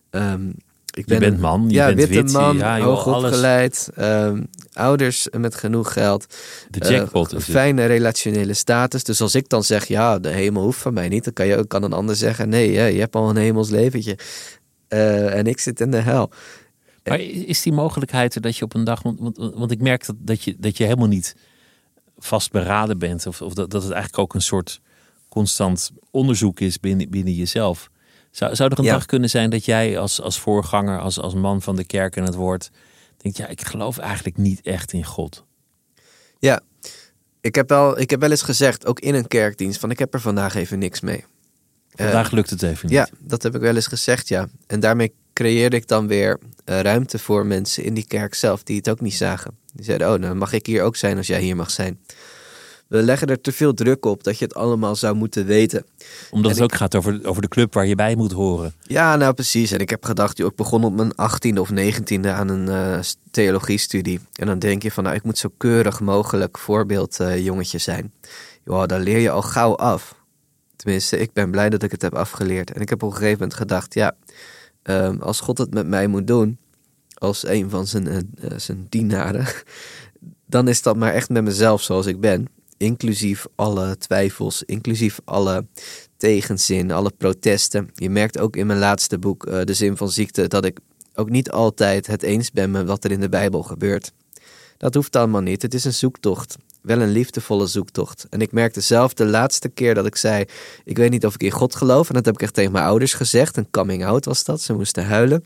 [SPEAKER 2] Je bent man, je bent
[SPEAKER 3] witte
[SPEAKER 2] wit,
[SPEAKER 3] man, hoog opgeleid, ouders met genoeg geld.
[SPEAKER 2] De jackpot
[SPEAKER 3] een fijne relationele status. Dus als ik dan zeg, ja, de hemel hoeft van mij niet, dan kan een ander zeggen, nee, je hebt al een hemels leventje. En ik zit in de hel.
[SPEAKER 2] Maar is die mogelijkheid er dat je op een dag... Want ik merk dat je helemaal niet vastberaden bent. Of dat het eigenlijk ook een soort constant onderzoek is binnen jezelf. Zou er een dag kunnen zijn dat jij als voorganger, als man van de kerk en het woord, denkt, ja, ik geloof eigenlijk niet echt in God?
[SPEAKER 3] Ja, ik heb wel eens gezegd, ook in een kerkdienst, van ik heb er vandaag even niks mee.
[SPEAKER 2] Vandaag lukt het even niet.
[SPEAKER 3] Ja, dat heb ik wel eens gezegd, ja. En daarmee creëerde ik dan weer ruimte voor mensen in die kerk zelf die het ook niet zagen. Die zeiden, oh, dan mag ik hier ook zijn als jij hier mag zijn. We leggen er te veel druk op dat je het allemaal zou moeten weten.
[SPEAKER 2] Omdat het ook gaat over de club waar je bij moet horen.
[SPEAKER 3] Ja, nou precies. En ik heb gedacht, ik begon op mijn 18e of 19e aan een theologiestudie. En dan denk je van, nou, ik moet zo keurig mogelijk voorbeeldjongetje zijn. Joh, daar leer je al gauw af. Tenminste, ik ben blij dat ik het heb afgeleerd. En ik heb op een gegeven moment gedacht, ja, als God het met mij moet doen, als een van zijn dienaren, dan is dat maar echt met mezelf zoals ik ben. Inclusief alle twijfels, inclusief alle tegenzin, alle protesten. Je merkt ook in mijn laatste boek, De Zin van Ziekte, dat ik ook niet altijd het eens ben met wat er in de Bijbel gebeurt. Dat hoeft allemaal niet. Het is een zoektocht. Wel een liefdevolle zoektocht. En ik merkte zelf de laatste keer dat ik zei, ik weet niet of ik in God geloof. En dat heb ik echt tegen mijn ouders gezegd. Een coming out was dat. Ze moesten huilen.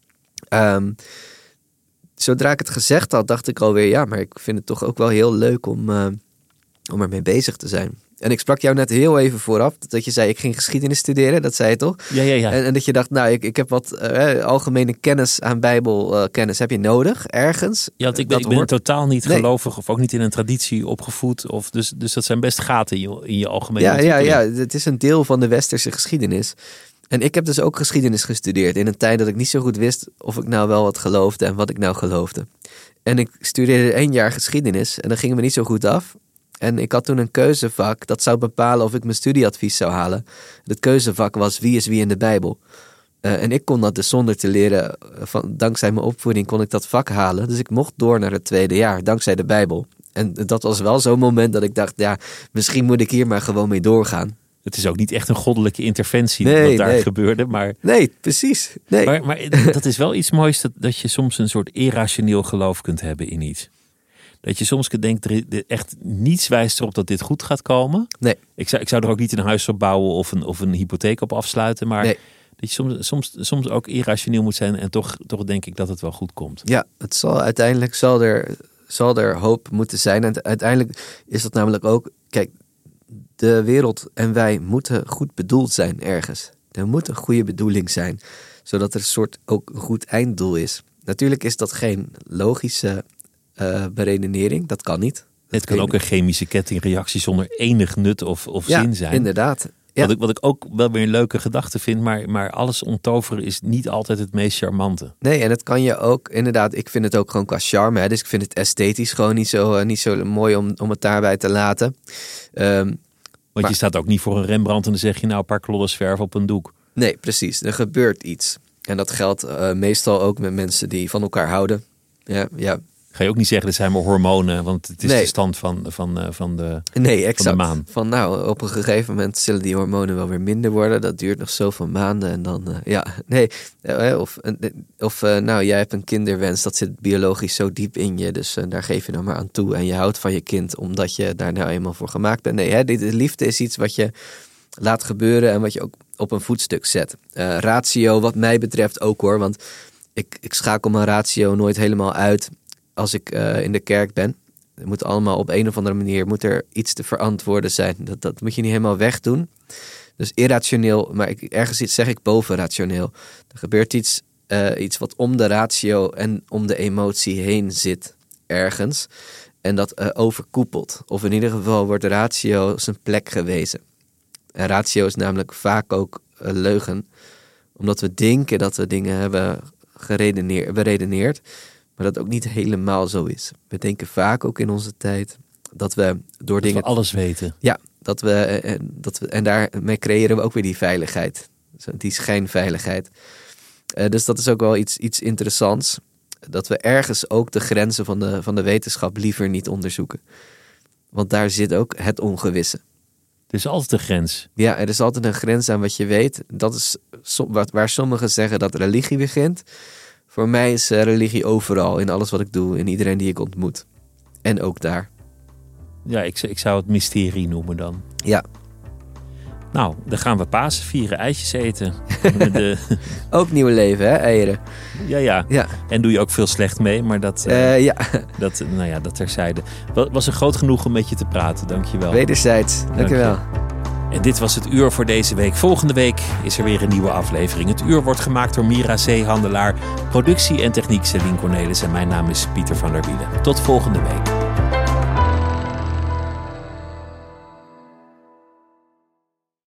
[SPEAKER 3] Zodra ik het gezegd had, dacht ik alweer, ja, maar ik vind het toch ook wel heel leuk om ermee bezig te zijn. En ik sprak jou net heel even vooraf, dat je zei, ik ging geschiedenis studeren, dat zei je toch?
[SPEAKER 2] Ja.
[SPEAKER 3] En dat je dacht, nou, ik heb wat algemene kennis aan Bijbelkennis heb je nodig, ergens.
[SPEAKER 2] Ja, want ik ben totaal niet gelovig of ook niet in een traditie opgevoed. Dus dat zijn best gaten in je algemene ontwikkeling.
[SPEAKER 3] Ja, het is een deel van de westerse geschiedenis. En ik heb dus ook geschiedenis gestudeerd in een tijd dat ik niet zo goed wist of ik nou wel wat geloofde en wat ik nou geloofde. En ik studeerde 1 jaar geschiedenis en dat ging me niet zo goed af. En ik had toen een keuzevak dat zou bepalen of ik mijn studieadvies zou halen. Het keuzevak was wie is wie in de Bijbel. En ik kon dat dus zonder te leren, dankzij mijn opvoeding kon ik dat vak halen. Dus ik mocht door naar het 2e jaar, dankzij de Bijbel. En dat was wel zo'n moment dat ik dacht, ja, misschien moet ik hier maar gewoon mee doorgaan.
[SPEAKER 2] Het is ook niet echt een goddelijke interventie wat daar gebeurde. Maar...
[SPEAKER 3] Nee, precies. Nee.
[SPEAKER 2] Maar dat is wel iets moois dat je soms een soort irrationeel geloof kunt hebben in iets. Dat je soms kunt denken, echt niets wijst erop dat dit goed gaat komen.
[SPEAKER 3] Nee.
[SPEAKER 2] Ik zou er ook niet een huis op bouwen of een hypotheek op afsluiten. Maar dat je soms ook irrationeel moet zijn en toch denk ik dat het wel goed komt.
[SPEAKER 3] Ja, uiteindelijk zal er hoop moeten zijn. En uiteindelijk is dat namelijk ook, kijk, de wereld en wij moeten goed bedoeld zijn ergens. Er moet een goede bedoeling zijn, zodat er een soort ook een goed einddoel is. Natuurlijk is dat geen logische beredenering, dat kan niet.
[SPEAKER 2] Het kan ook een chemische kettingreactie zonder enig nut of zin zijn.
[SPEAKER 3] Inderdaad. Ja.
[SPEAKER 2] Wat ik ook wel weer een leuke gedachte vind, maar alles onttoveren is niet altijd het meest charmante.
[SPEAKER 3] Nee, en het kan je ook, inderdaad, ik vind het ook gewoon qua charme. Hè, dus ik vind het esthetisch gewoon niet zo mooi om het daarbij te laten.
[SPEAKER 2] Want je staat ook niet voor een Rembrandt en dan zeg je nou een paar kloddes verf op een doek.
[SPEAKER 3] Nee, precies. Er gebeurt iets. En dat geldt meestal ook met mensen die van elkaar houden. Ja.
[SPEAKER 2] Ga je ook niet zeggen, dat zijn maar hormonen, want het is de stand van de maan.
[SPEAKER 3] Van op een gegeven moment zullen die hormonen wel weer minder worden. Dat duurt nog zoveel maanden en dan, jij hebt een kinderwens, dat zit biologisch zo diep in je, dus daar geef je dan maar aan toe. En je houdt van je kind, omdat je daar nou eenmaal voor gemaakt bent. Nee, de liefde is iets wat je laat gebeuren en wat je ook op een voetstuk zet. Ratio, wat mij betreft ook hoor, want ik schakel mijn ratio nooit helemaal uit als ik in de kerk ben. Het moet allemaal op een of andere manier, moet er iets te verantwoorden zijn. Dat moet je niet helemaal wegdoen. Dus irrationeel, maar ergens zeg ik bovenrationeel. Er gebeurt iets wat om de ratio en om de emotie heen zit ergens. En dat overkoepelt. Of in ieder geval wordt de ratio zijn plek gewezen. En ratio is namelijk vaak ook een leugen. Omdat we denken dat we dingen hebben beredeneerd. Maar dat ook niet helemaal zo is. We denken vaak ook in onze tijd dat we door dingen...
[SPEAKER 2] we alles weten.
[SPEAKER 3] Ja, en daarmee creëren we ook weer die veiligheid. Die schijnveiligheid. Dus dat is ook wel iets interessants. Dat we ergens ook de grenzen van de wetenschap liever niet onderzoeken. Want daar zit ook het ongewisse.
[SPEAKER 2] Er is altijd een grens.
[SPEAKER 3] Ja, er is altijd een grens aan wat je weet. Dat is waar sommigen zeggen dat religie begint. Voor mij is religie overal, in alles wat ik doe, in iedereen die ik ontmoet. En ook daar.
[SPEAKER 2] Ja, ik zou het mysterie noemen dan.
[SPEAKER 3] Ja.
[SPEAKER 2] Nou, dan gaan we Pasen vieren, eitjes eten.
[SPEAKER 3] Ook nieuw leven, hè, eieren.
[SPEAKER 2] Ja. En doe je ook veel slecht mee, maar dat terzijde. Was er groot genoeg om met je te praten, dankjewel.
[SPEAKER 3] Wederzijds, dankjewel.
[SPEAKER 2] En dit was het uur voor deze week. Volgende week is er weer een nieuwe aflevering. Het uur wordt gemaakt door Mira Zeehandelaar. Productie en techniek Celine Cornelis. En mijn naam is Pieter van der Wielen. Tot volgende week.